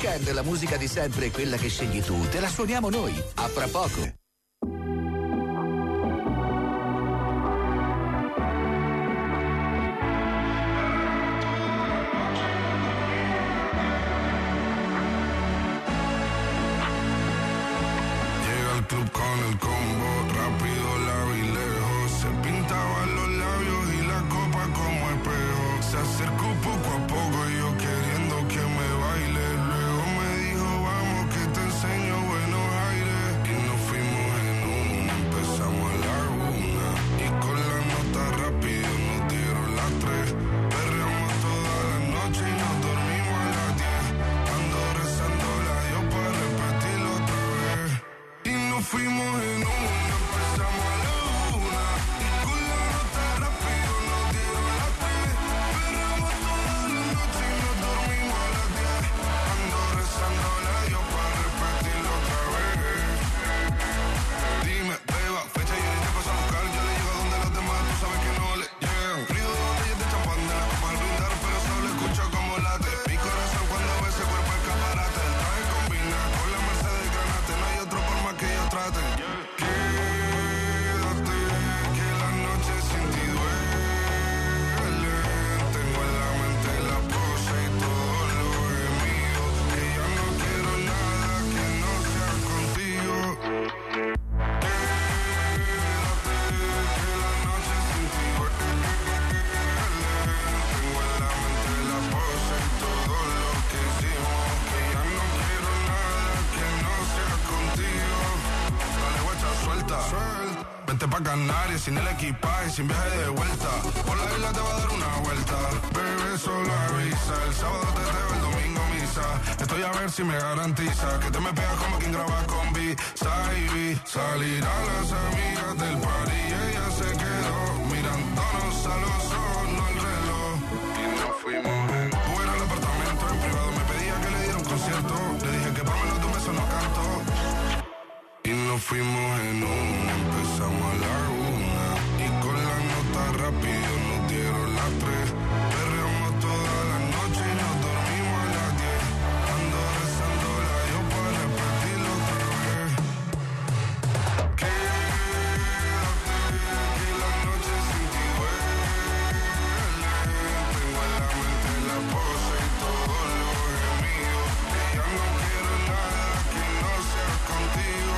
weekend la musica di sempre, quella che scegli tu, te la suoniamo noi. A fra poco. Club con el combo, rápido la vi lejos. Se pintaba los labios y la copa como espejo. Se acercó poco a poco y yo queriendo que me baile. Luego me dijo, vamos que te enseño buenos aires. Y nos fuimos en una, empezamos a la una. Y con la nota rápido nos dieron las tres. Perreamos toda la noche y nos dormimos a las diez. Ando rezando la Dios para repetirlo otra vez. Y nos fuimos en una, empezamos a la una. Y con la nota rápido nos dieron las tres. Perramos toda la noche y nos dormimos a las diez. Ando rezando a Dios para repetirlo otra vez. Dime, beba, fecha y el tiempo a buscar. Yo le llego a donde los demás, tú sabes que no le llegan. Frío de botellas de champán de la copa al brindar, pero solo escucho como late. Mi corazón cuando ve ese cuerpo escaparate. El traje combina con la Mercedes Granate. No hay otro por más que ellos traten. Quédate, que la noche sin ti duele. Tengo en la mente la pose y todo lo gemido. Que ya no quiero nada que no sea contigo. Quédate, que la noche sin ti duele. Tengo en la mente la pose y todo lo que hicimos. Que ya no quiero nada que no sea contigo. Dale guacha, suelta. Vente pa' Canarias sin el equipaje, sin viaje de vuelta. Por la isla te va a dar una vuelta. Bebé, solo avisa. El sábado te teo, el domingo misa. Estoy a ver si me garantiza que te me pegas como quien graba con B. Saibi, salir a las amigas del party y ella se quedó mirándonos a los ojos, no al reloj. Y nos fuimos en fuera al apartamento en privado. Me pedía que le diera un concierto. Le dije que por menos de un beso no canto. Y nos fuimos en una, empezamos a la una. Y con la nota rápido nos dieron las tres. Perreamos toda la noche y nos dormimos a las diez. Ando rezando la Dios para repetirlo otra vez. Quédate, que la noche sin ti duele. Tengo en la mente la pose y todo lo gemido. Que ya no quiero nada que no sea contigo.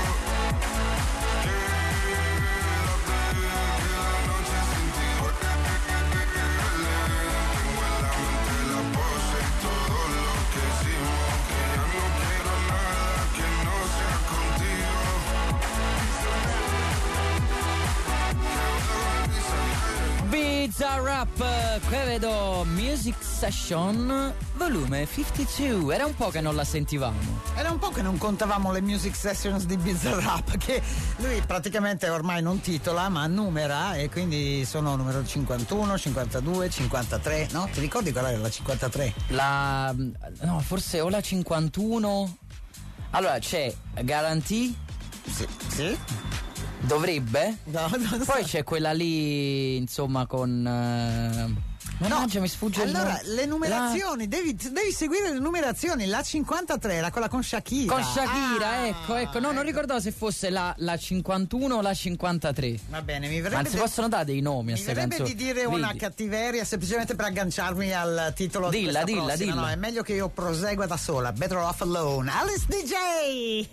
Bizarrap, qui vedo Music Session volume cinquantadue. Era un po' che non la sentivamo. Era un po' che non contavamo le music sessions di Bizarrap, che lui praticamente ormai non titola ma numera, e quindi sono numero cinquantuno, cinquantadue, cinquantatré, no? Ti ricordi qual era la cinquantatré? La no, forse o la cinquantuno. Allora c'è Guarantee. Sì, sì. Dovrebbe? No, non Poi so. c'è quella lì, insomma, con uh... Mannaggia, mi sfugge il allora, nome. le numerazioni, La... devi, devi seguire le numerazioni. La cinquantatré era quella con Shakira. Con Shakira, ah, ecco, ecco. No, non ricordavo se fosse la, la cinquantuno o la cinquantatré. Va bene, mi verrebbe. Ma si de- possono dare dei nomi a Mi queste verrebbe canzoni. di dire una Vedi? cattiveria semplicemente per agganciarmi al titolo di Dilla, questa dilla, prossima. dilla. No, è meglio che io prosegua da sola. Better off alone. Alice D J!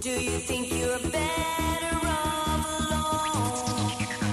Do you think you're better off alone?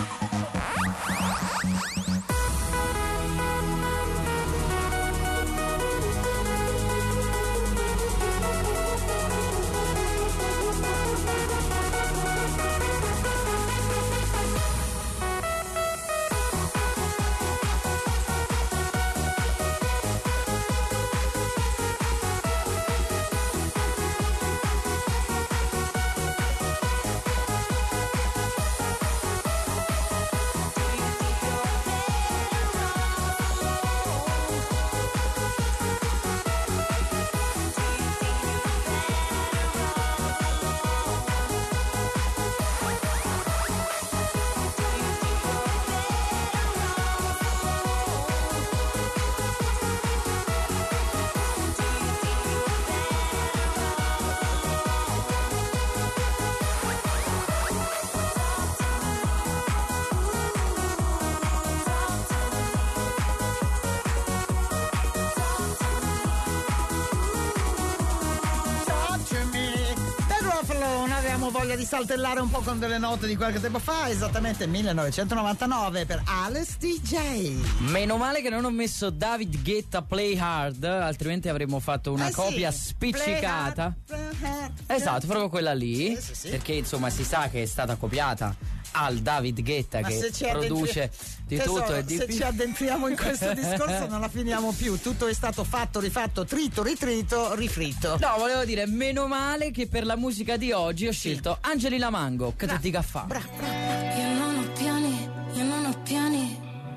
Voglia di saltellare un po' con delle note di qualche tempo fa, esattamente millenovecentonovantanove per Alex D J. Meno male che non ho messo David Guetta Play Hard, altrimenti avremmo fatto una eh copia sì. spiccicata. Play hard, play hard. Esatto, proprio quella lì, sì, sì, sì. perché insomma si sa che è stata copiata al David Guetta Ma che ci produce addentri- di Tesoro, tutto e di se più. ci addentriamo in questo discorso non la finiamo più, tutto è stato fatto, rifatto, trito, ritrito, rifritto. No, volevo dire, meno male che per la musica di oggi ho scelto Angelina Mango, che ti dica fa. Io non ho piani, io non ho piani.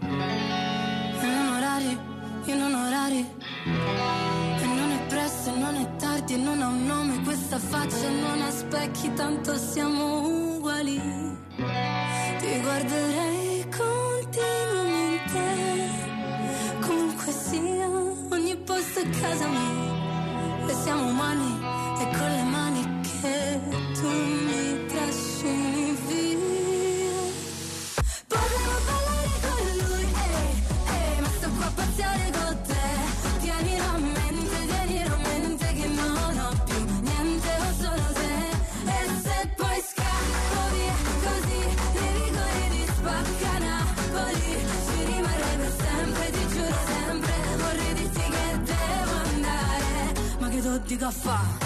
Io non ho orari, io non ho orari. E non è presto, e non è tardi, e non ha un nome questa faccia, e non ha specchi, tanto siamo uguali. Ti guarderei continuamente, comunque sia, ogni posto è casa mia. E siamo umani, e con le mani che tu mi trascini via. Potevo ballare con lui, eh, eh, ma sto qua a pazziare con te. Tienilo a mente, tienilo a mente che non ho più niente, ho solo te. E se poi scappo via così, nei vicoli di Spacca Napoli, ci rimarrei per sempre, ti giuro sempre. Vorrei dirti che devo andare, ma che tu dica fa?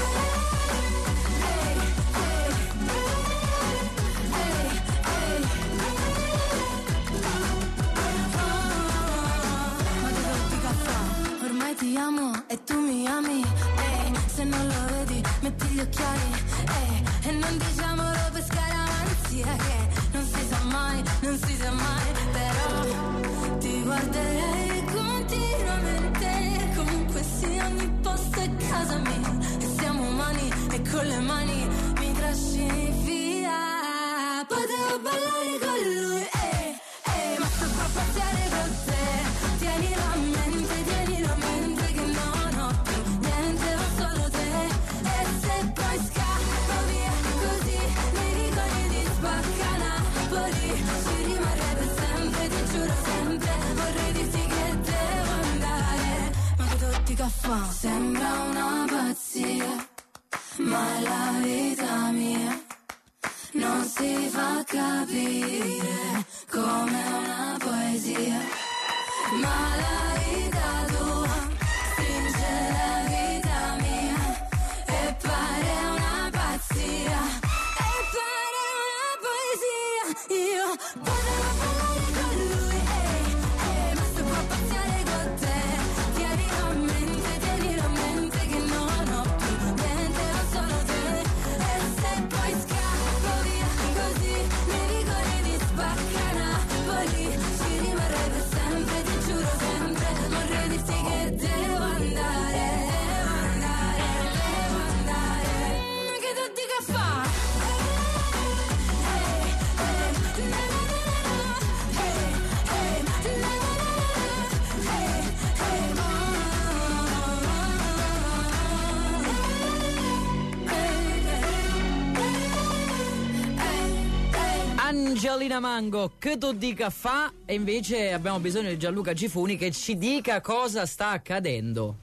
Ti amo e tu mi ami, eh, se non lo vedi metti gli occhiali, eh, e non diciamolo per scaramanzia che non si sa mai, non si sa mai, però ti guarderei continuamente, comunque sia ogni posto è casa mia, e siamo umani e con le mani mi trascini via. Potevo ballare con lui, eh, eh, ma sto qua a pazziare con te, tienilo a mente, tienilo a mente. Sembra una pazzia, ma è la vita mia, non si fa capire come una poesia, ma la vita tua stringe la vita mia e pare una pazzia, e pare una poesia. Io potevo parlare con lui, eh, eh, ma sto qua a pazziare con te. Tienilo a mente, tienilo a mente che non ho più niente, ho solo te. E se poi scappo via così, nei vicoli di Spacca Napoli, ci rimarrei per sempre, ti giuro sempre. Vorrei dirti che devo andare, devo andare, devo andare. Che tu dica fa? Angelina Mango, che tu dica fa? E invece abbiamo bisogno di Gianluca Gifuni che ci dica cosa sta accadendo.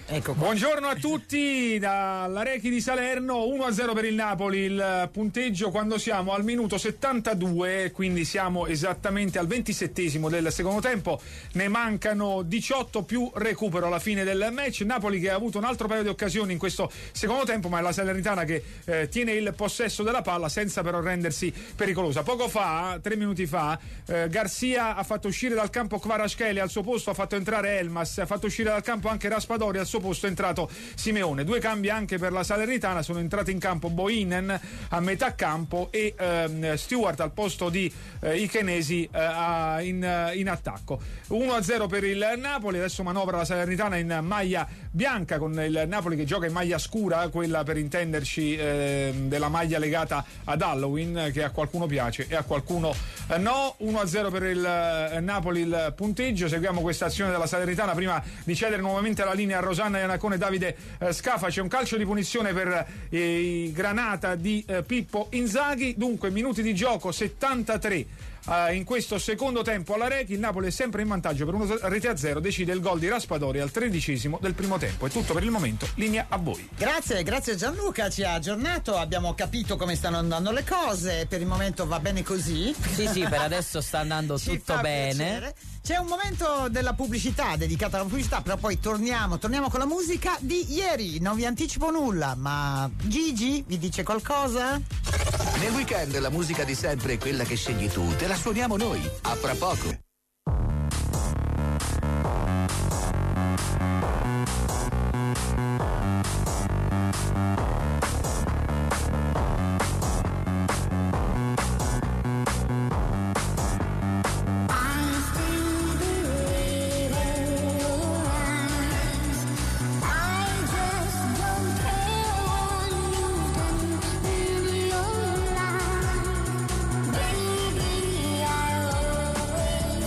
Ecco qua. Buongiorno a tutti dall'Arechi di Salerno, uno a zero per il Napoli il punteggio quando siamo al minuto settantadue, quindi siamo esattamente al ventisettesimo del secondo tempo, ne mancano diciotto più recupero alla fine del match. Napoli che ha avuto un altro paio di occasioni in questo secondo tempo, ma è la Salernitana che eh, tiene il possesso della palla senza però rendersi pericolosa. Poco fa, tre minuti fa, eh, Garcia ha fatto uscire dal campo Kvaratskhelia, al suo posto ha fatto entrare Elmas, ha fatto uscire dal campo anche Raspadori, al suo posto è entrato Simeone. Due cambi anche per la Salernitana, sono entrati in campo Boinen a metà campo e ehm, Stewart al posto di eh, Ichenesi eh, in, in attacco. uno a zero per il Napoli, adesso manovra la Salernitana in maglia bianca con il Napoli che gioca in maglia scura, quella per intenderci eh, della maglia legata ad Halloween, che a qualcuno piace e a qualcuno eh, no. uno a zero per il eh, Napoli il punteggio. Seguiamo questa azione della Salernitana prima di cedere nuovamente la linea a Rosanna Iannacone. Davide eh, Scafa, c'è un calcio di punizione per eh, i Granata di eh, Pippo Inzaghi. Dunque minuti di gioco settantatré uh, in questo secondo tempo alla Rechi. Il Napoli è sempre in vantaggio per una rete a zero, decide il gol di Raspadori al tredicesimo del primo tempo. È tutto per il momento, linea a voi. Grazie, grazie Gianluca, ci ha aggiornato, abbiamo capito come stanno andando le cose, per il momento va bene così. Sì sì, per adesso sta andando Ci tutto fa bene. piacere. C'è un momento della pubblicità, dedicato alla pubblicità, però poi torniamo, torniamo con la musica di ieri. Non vi anticipo nulla, ma Gigi vi dice qualcosa? Nel weekend la musica di sempre è quella che scegli tu, te la suoniamo noi. A fra poco. Baby, I always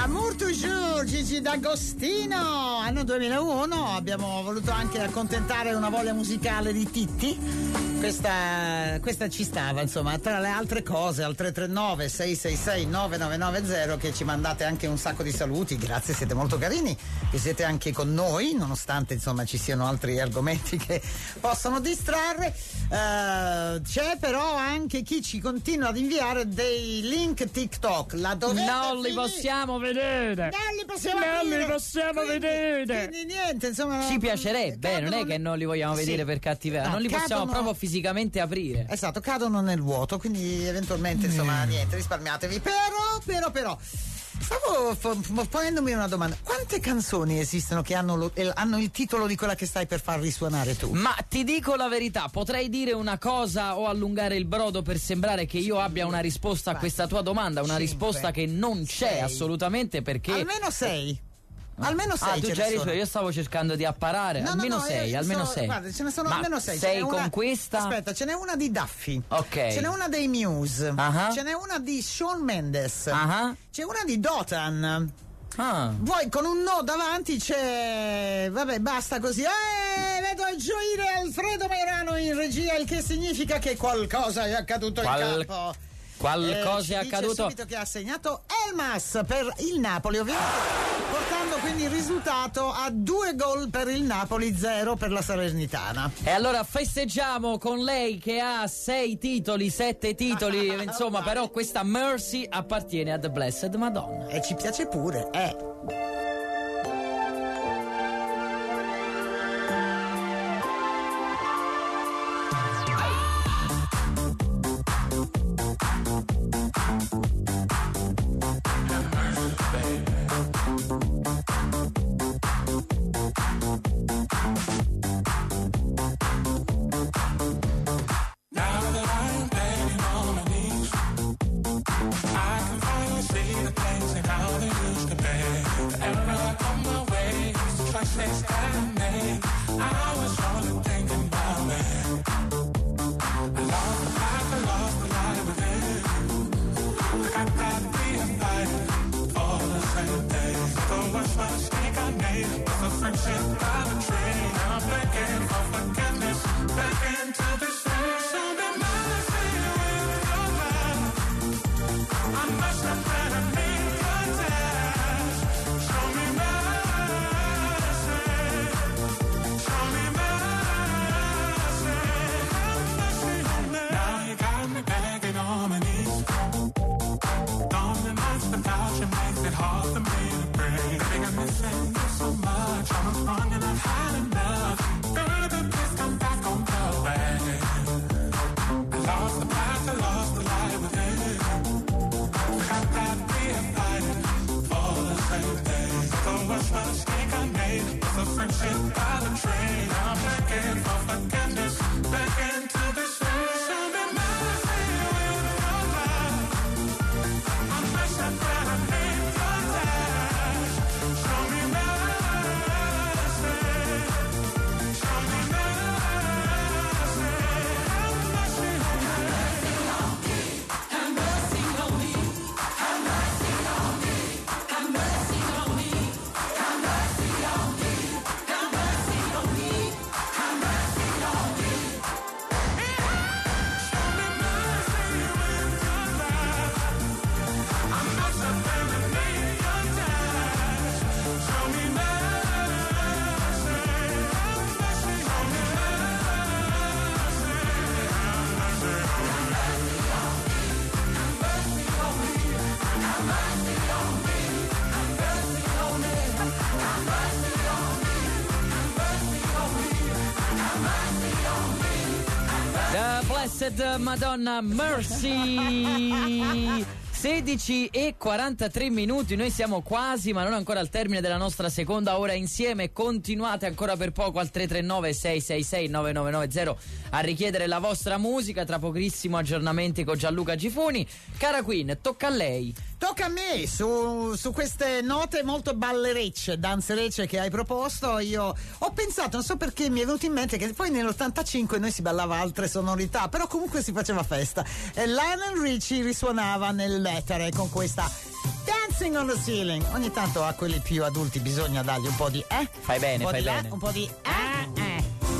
L'amour toujours, Gigi D'Agostino, anno duemilauno. Abbiamo voluto anche accontentare una voglia musicale di Titti. Questa, questa ci stava, insomma, tra le altre cose, al tre tre nove sei sei sei nove nove nove zero, che ci mandate anche un sacco di saluti. Grazie, siete molto carini e siete anche con noi, nonostante insomma ci siano altri argomenti che possono distrarre. Uh, c'è però anche chi ci continua ad inviare dei link TikTok. La dovete non li finire. possiamo vedere. Non li possiamo non vedere. li possiamo quindi, vedere. Quindi niente, insomma. Ci piacerebbe, cadono, non è che non li vogliamo sì. vedere per cattiveria, No, non li possiamo cadono, proprio fisicamente aprire. Esatto, cadono nel vuoto, quindi eventualmente insomma Mm. niente, risparmiatevi. Però, però, però. Stavo f- ponendomi una domanda. Quante canzoni esistono che hanno, lo, eh, hanno il titolo di quella che stai per far risuonare tu? Ma ti dico la verità, potrei dire una cosa o allungare il brodo per sembrare che io abbia una risposta a questa tua domanda, una Cinque. risposta che non c'è Sei. assolutamente, perché Almeno sei. Almeno sei. Ah, tu ce già ne eri sono. su, io stavo cercando di apparare. No, no, almeno no, sei, io almeno sono- sei. Guarda, ce ne sono Ma almeno sei. Ce sei n'è con una- questa? Aspetta, ce n'è una di Duffy. Ok. Ce n'è una dei Muse. Ah. Ce n'è una di Shawn Mendes. Ah. C'è una di Dotan. Ah. Poi con un no davanti c'è. Vabbè, basta così. Eh, vedo gioire Alfredo Mairano in regia, il che significa che qualcosa è accaduto Qual- in campo. Qualcosa Eh, ci è dice accaduto. subito che ha segnato Elmas per il Napoli, ovviamente, portando quindi il risultato a due gol per il Napoli, zero per la Salernitana. E allora festeggiamo con lei che ha sei titoli, sette titoli, insomma, però questa Mercy appartiene a The Blessed Madonna. E ci piace pure, eh. Now that I'm begging on my knees, I can finally see the things and how they used to be. Whenever I come my way, it's the choices that I made. I was only thinking about me. I lost the path, I lost the light within. I got that being fighting for the same day. So much mistake I made with a friendship by the train. I'm begging for forgiveness, begging to be saved. So be mercy with your love. I must have been a mean contest. Show me mercy. Show me mercy. Have mercy on me. Now you got me begging on my knees. Lonely nights without you makes it hard for me to breathe. I think I'm missing you so much. I'm wrong and I've had enough. Baby, please come back on the way. I lost the path, I lost the light within. I got that being fighting for the same thing. So much mistake I made with a friendship by the train. I'm begging for forgiveness, begging to be saved. So be mercy with your love. I must have been a mean contest. Show me mercy. Show me mercy. Have mercy on me. Have mercy on me. Have mercy on me. Have mercy on me. Have mercy on me. Have mercy on me. Have mercy on me. Show me mercy with your love. I must have been a mean contest. Show me mercy. Have mercy on me. The Blessed Madonna Mercy. sedici e quarantatré minuti, noi siamo quasi ma non ancora al termine della nostra seconda ora insieme. Continuate ancora per poco al tre tre nove sei sei sei nove nove nove zero a richiedere la vostra musica. Tra pochissimo aggiornamenti con Gianluca Gifuni. Cara Queen, tocca a lei. Tocca a me, su, su queste note molto ballerecce, danzerecce che hai proposto. Io ho pensato, non so perché mi è venuto in mente che poi nell'ottantacinque noi si ballava altre sonorità, però comunque si faceva festa. E Lionel Richie risuonava nell'etere con questa Dance Dancing on the Ceiling. Ogni tanto a quelli più adulti bisogna dargli un po' di eh. Fai bene, un po' fai di bene. Eh, un po' di eh, eh.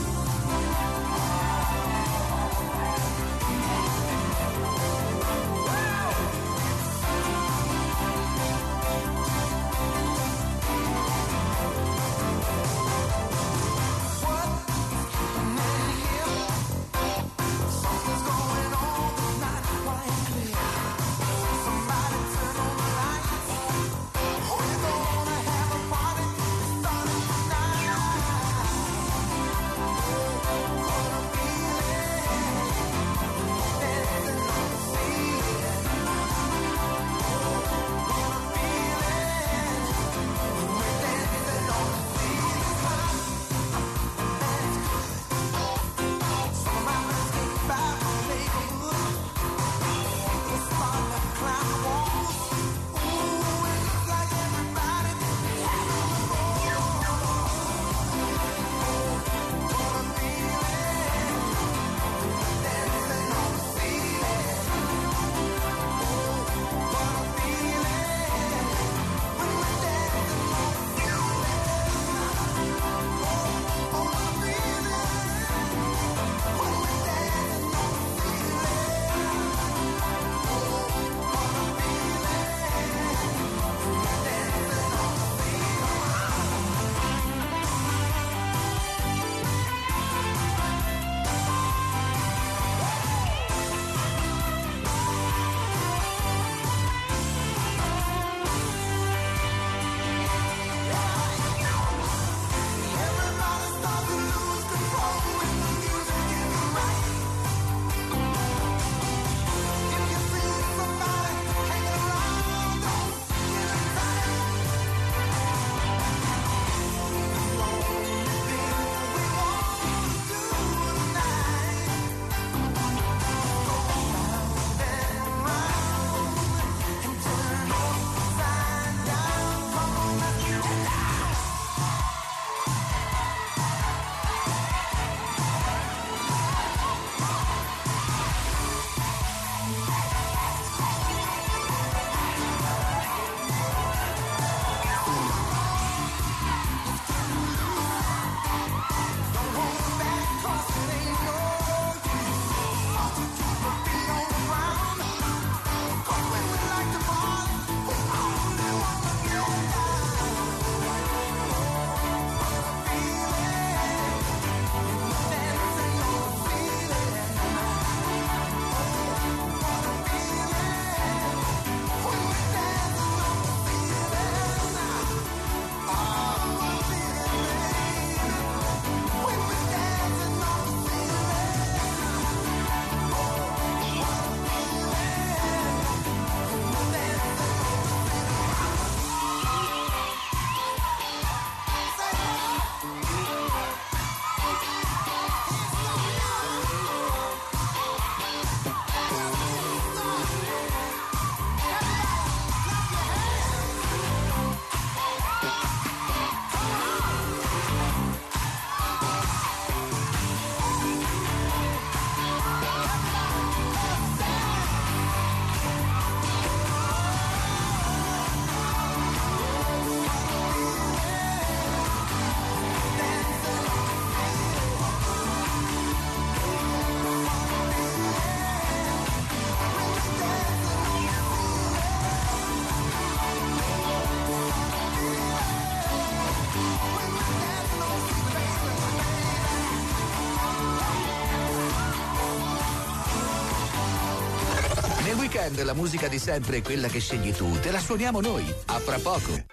Nel weekend la musica di sempre è quella che scegli tu, te la suoniamo noi. A fra poco.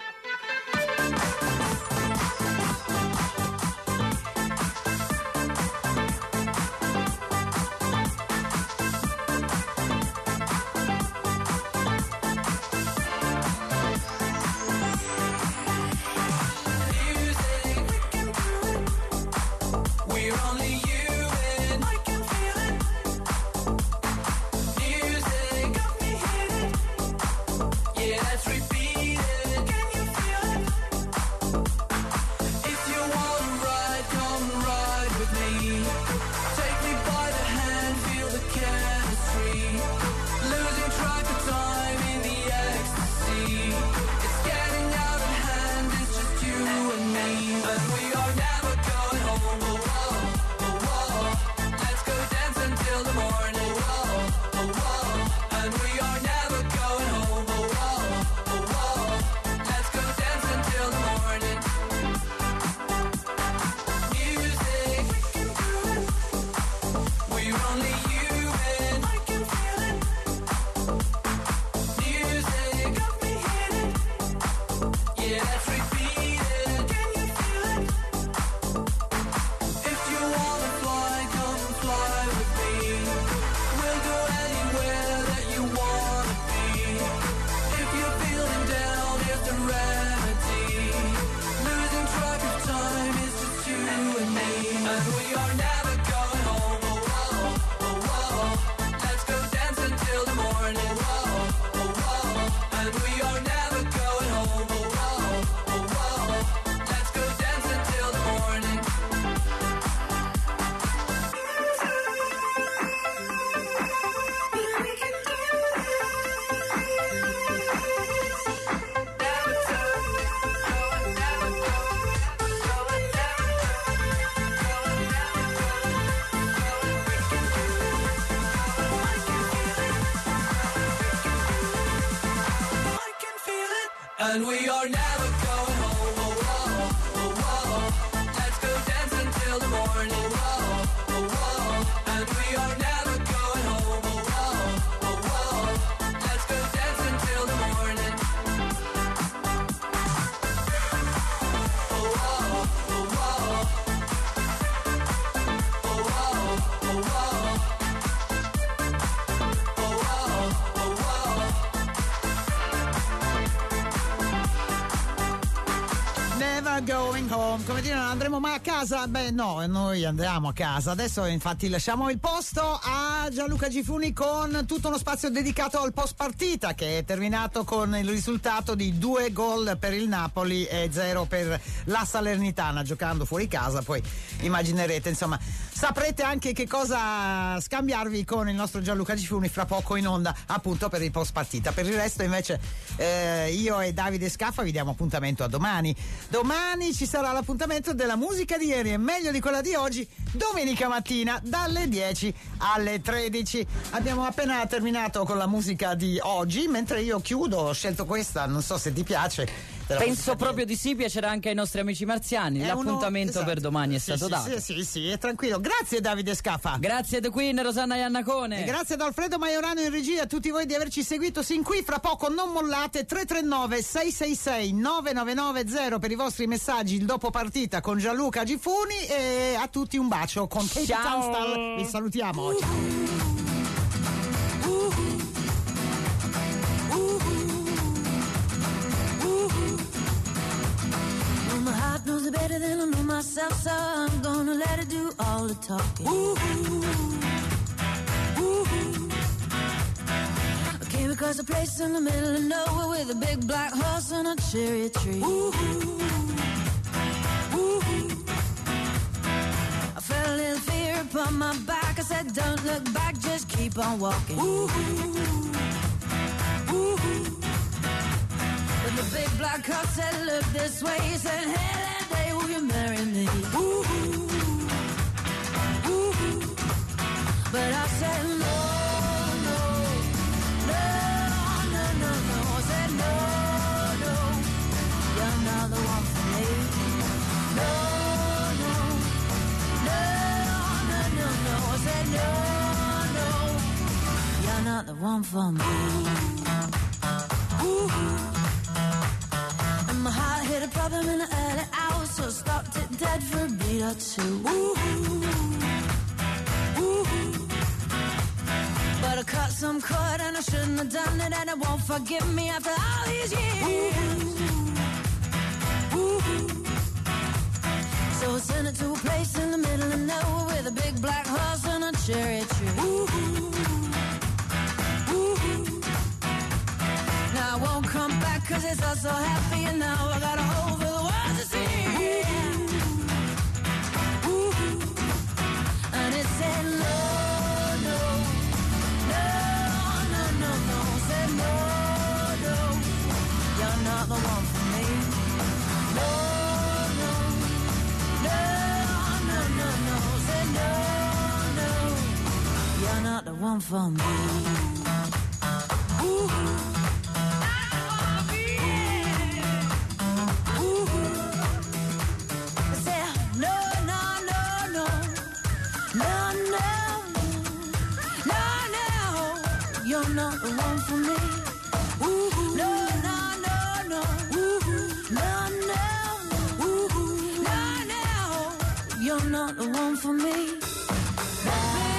Losing track of time in the ecstasy. Okay, let's repeat it. Can you feel it? If you wanna fly, come fly with me. We'll go anywhere that you wanna be. If you're feeling down, here's the remedy. Losing track of time is just you and me. And we are never going home. Oh, oh, oh, oh. Let's go dance until the morning. Oh, oh, oh. And we are never going home. Oh, oh, oh, oh. Let's go dance until the morning. And we are never going home. Oh, oh, oh, oh. Let's go dance until the morning. Oh, oh, oh. And we are never going home. Oh, oh, oh, oh. Let's go dance until the morning. Oh, oh, oh, oh. Oh, oh, oh, oh. Oh, oh, oh, oh. Never going home, come dire, non andremo mai a casa? Beh no, noi andiamo a casa. Adesso infatti lasciamo il posto a Gianluca Gifuni con tutto uno spazio dedicato al post partita, che è terminato con il risultato di due gol per il Napoli e zero per la Salernitana, giocando fuori casa. Poi immaginerete, insomma, saprete anche che cosa scambiarvi con il nostro Gianluca Gifuni fra poco in onda, appunto, per il post partita. Per il resto invece eh, io e Davide Scaffa vi diamo appuntamento a domani. Domani ci sarà l'appuntamento della musica di ieri e meglio di quella di oggi, domenica mattina dalle dieci alle tredici. Abbiamo appena terminato con la musica di oggi, mentre io chiudo, ho scelto questa, non so se ti piace. Penso proprio di sì, piacerà anche ai nostri amici marziani. È L'appuntamento uno, esatto, per domani è sì, stato sì, dato. Sì, sì, sì, è tranquillo. Grazie Davide Scaffa. Grazie The Queen, Rosanna Iannacone. E grazie ad Alfredo Maiorano in regia, a tutti voi di averci seguito sin qui. Fra poco non mollate. Tre tre nove sei sei sei nove nove nove zero per i vostri messaggi, il dopo partita con Gianluca Gifuni, e a tutti un bacio con Katie Ciao. Tunstall. Vi salutiamo. Ciao. My heart knows it better than I know myself, so I'm gonna let it do all the talking. Ooh, ooh, I came across a place in the middle of nowhere with a big black horse and a cherry tree. Ooh, ooh, I felt a little fear upon my back. I said, don't look back, just keep on walking. Ooh, ooh, But the big black car said, look this way. He said, hey, that day, will you marry me? Ooh, ooh, But I said, no, no, no, no, no, no. I said, no, no, you're not the one for me. No, no, no, no, no, no. I said, no, no, you're not the one for me. Ooh. My heart hit a problem in the early hours, so I stopped it dead for a beat or two. Ooh, ooh. But I cut some cord and I shouldn't have done it, and it won't forgive me after all these years. Ooh, ooh. So I sent it to a place in the middle of nowhere with a big black horse and a cherry tree. Ooh, ooh. Now I won't come back 'cause it's all so happy, and now I got a hole for the world to see. Ooh, ooh. And it said no, no, no, no, no, no. It said no, no, you're not the one for me. No, no, no, no, no, no. It said no, no, you're not the one for me. Ooh. You're not the one for me. Ooh, no, no, no, no. Ooh, No, no, ooh, no, no, you're not the one for me. Baby,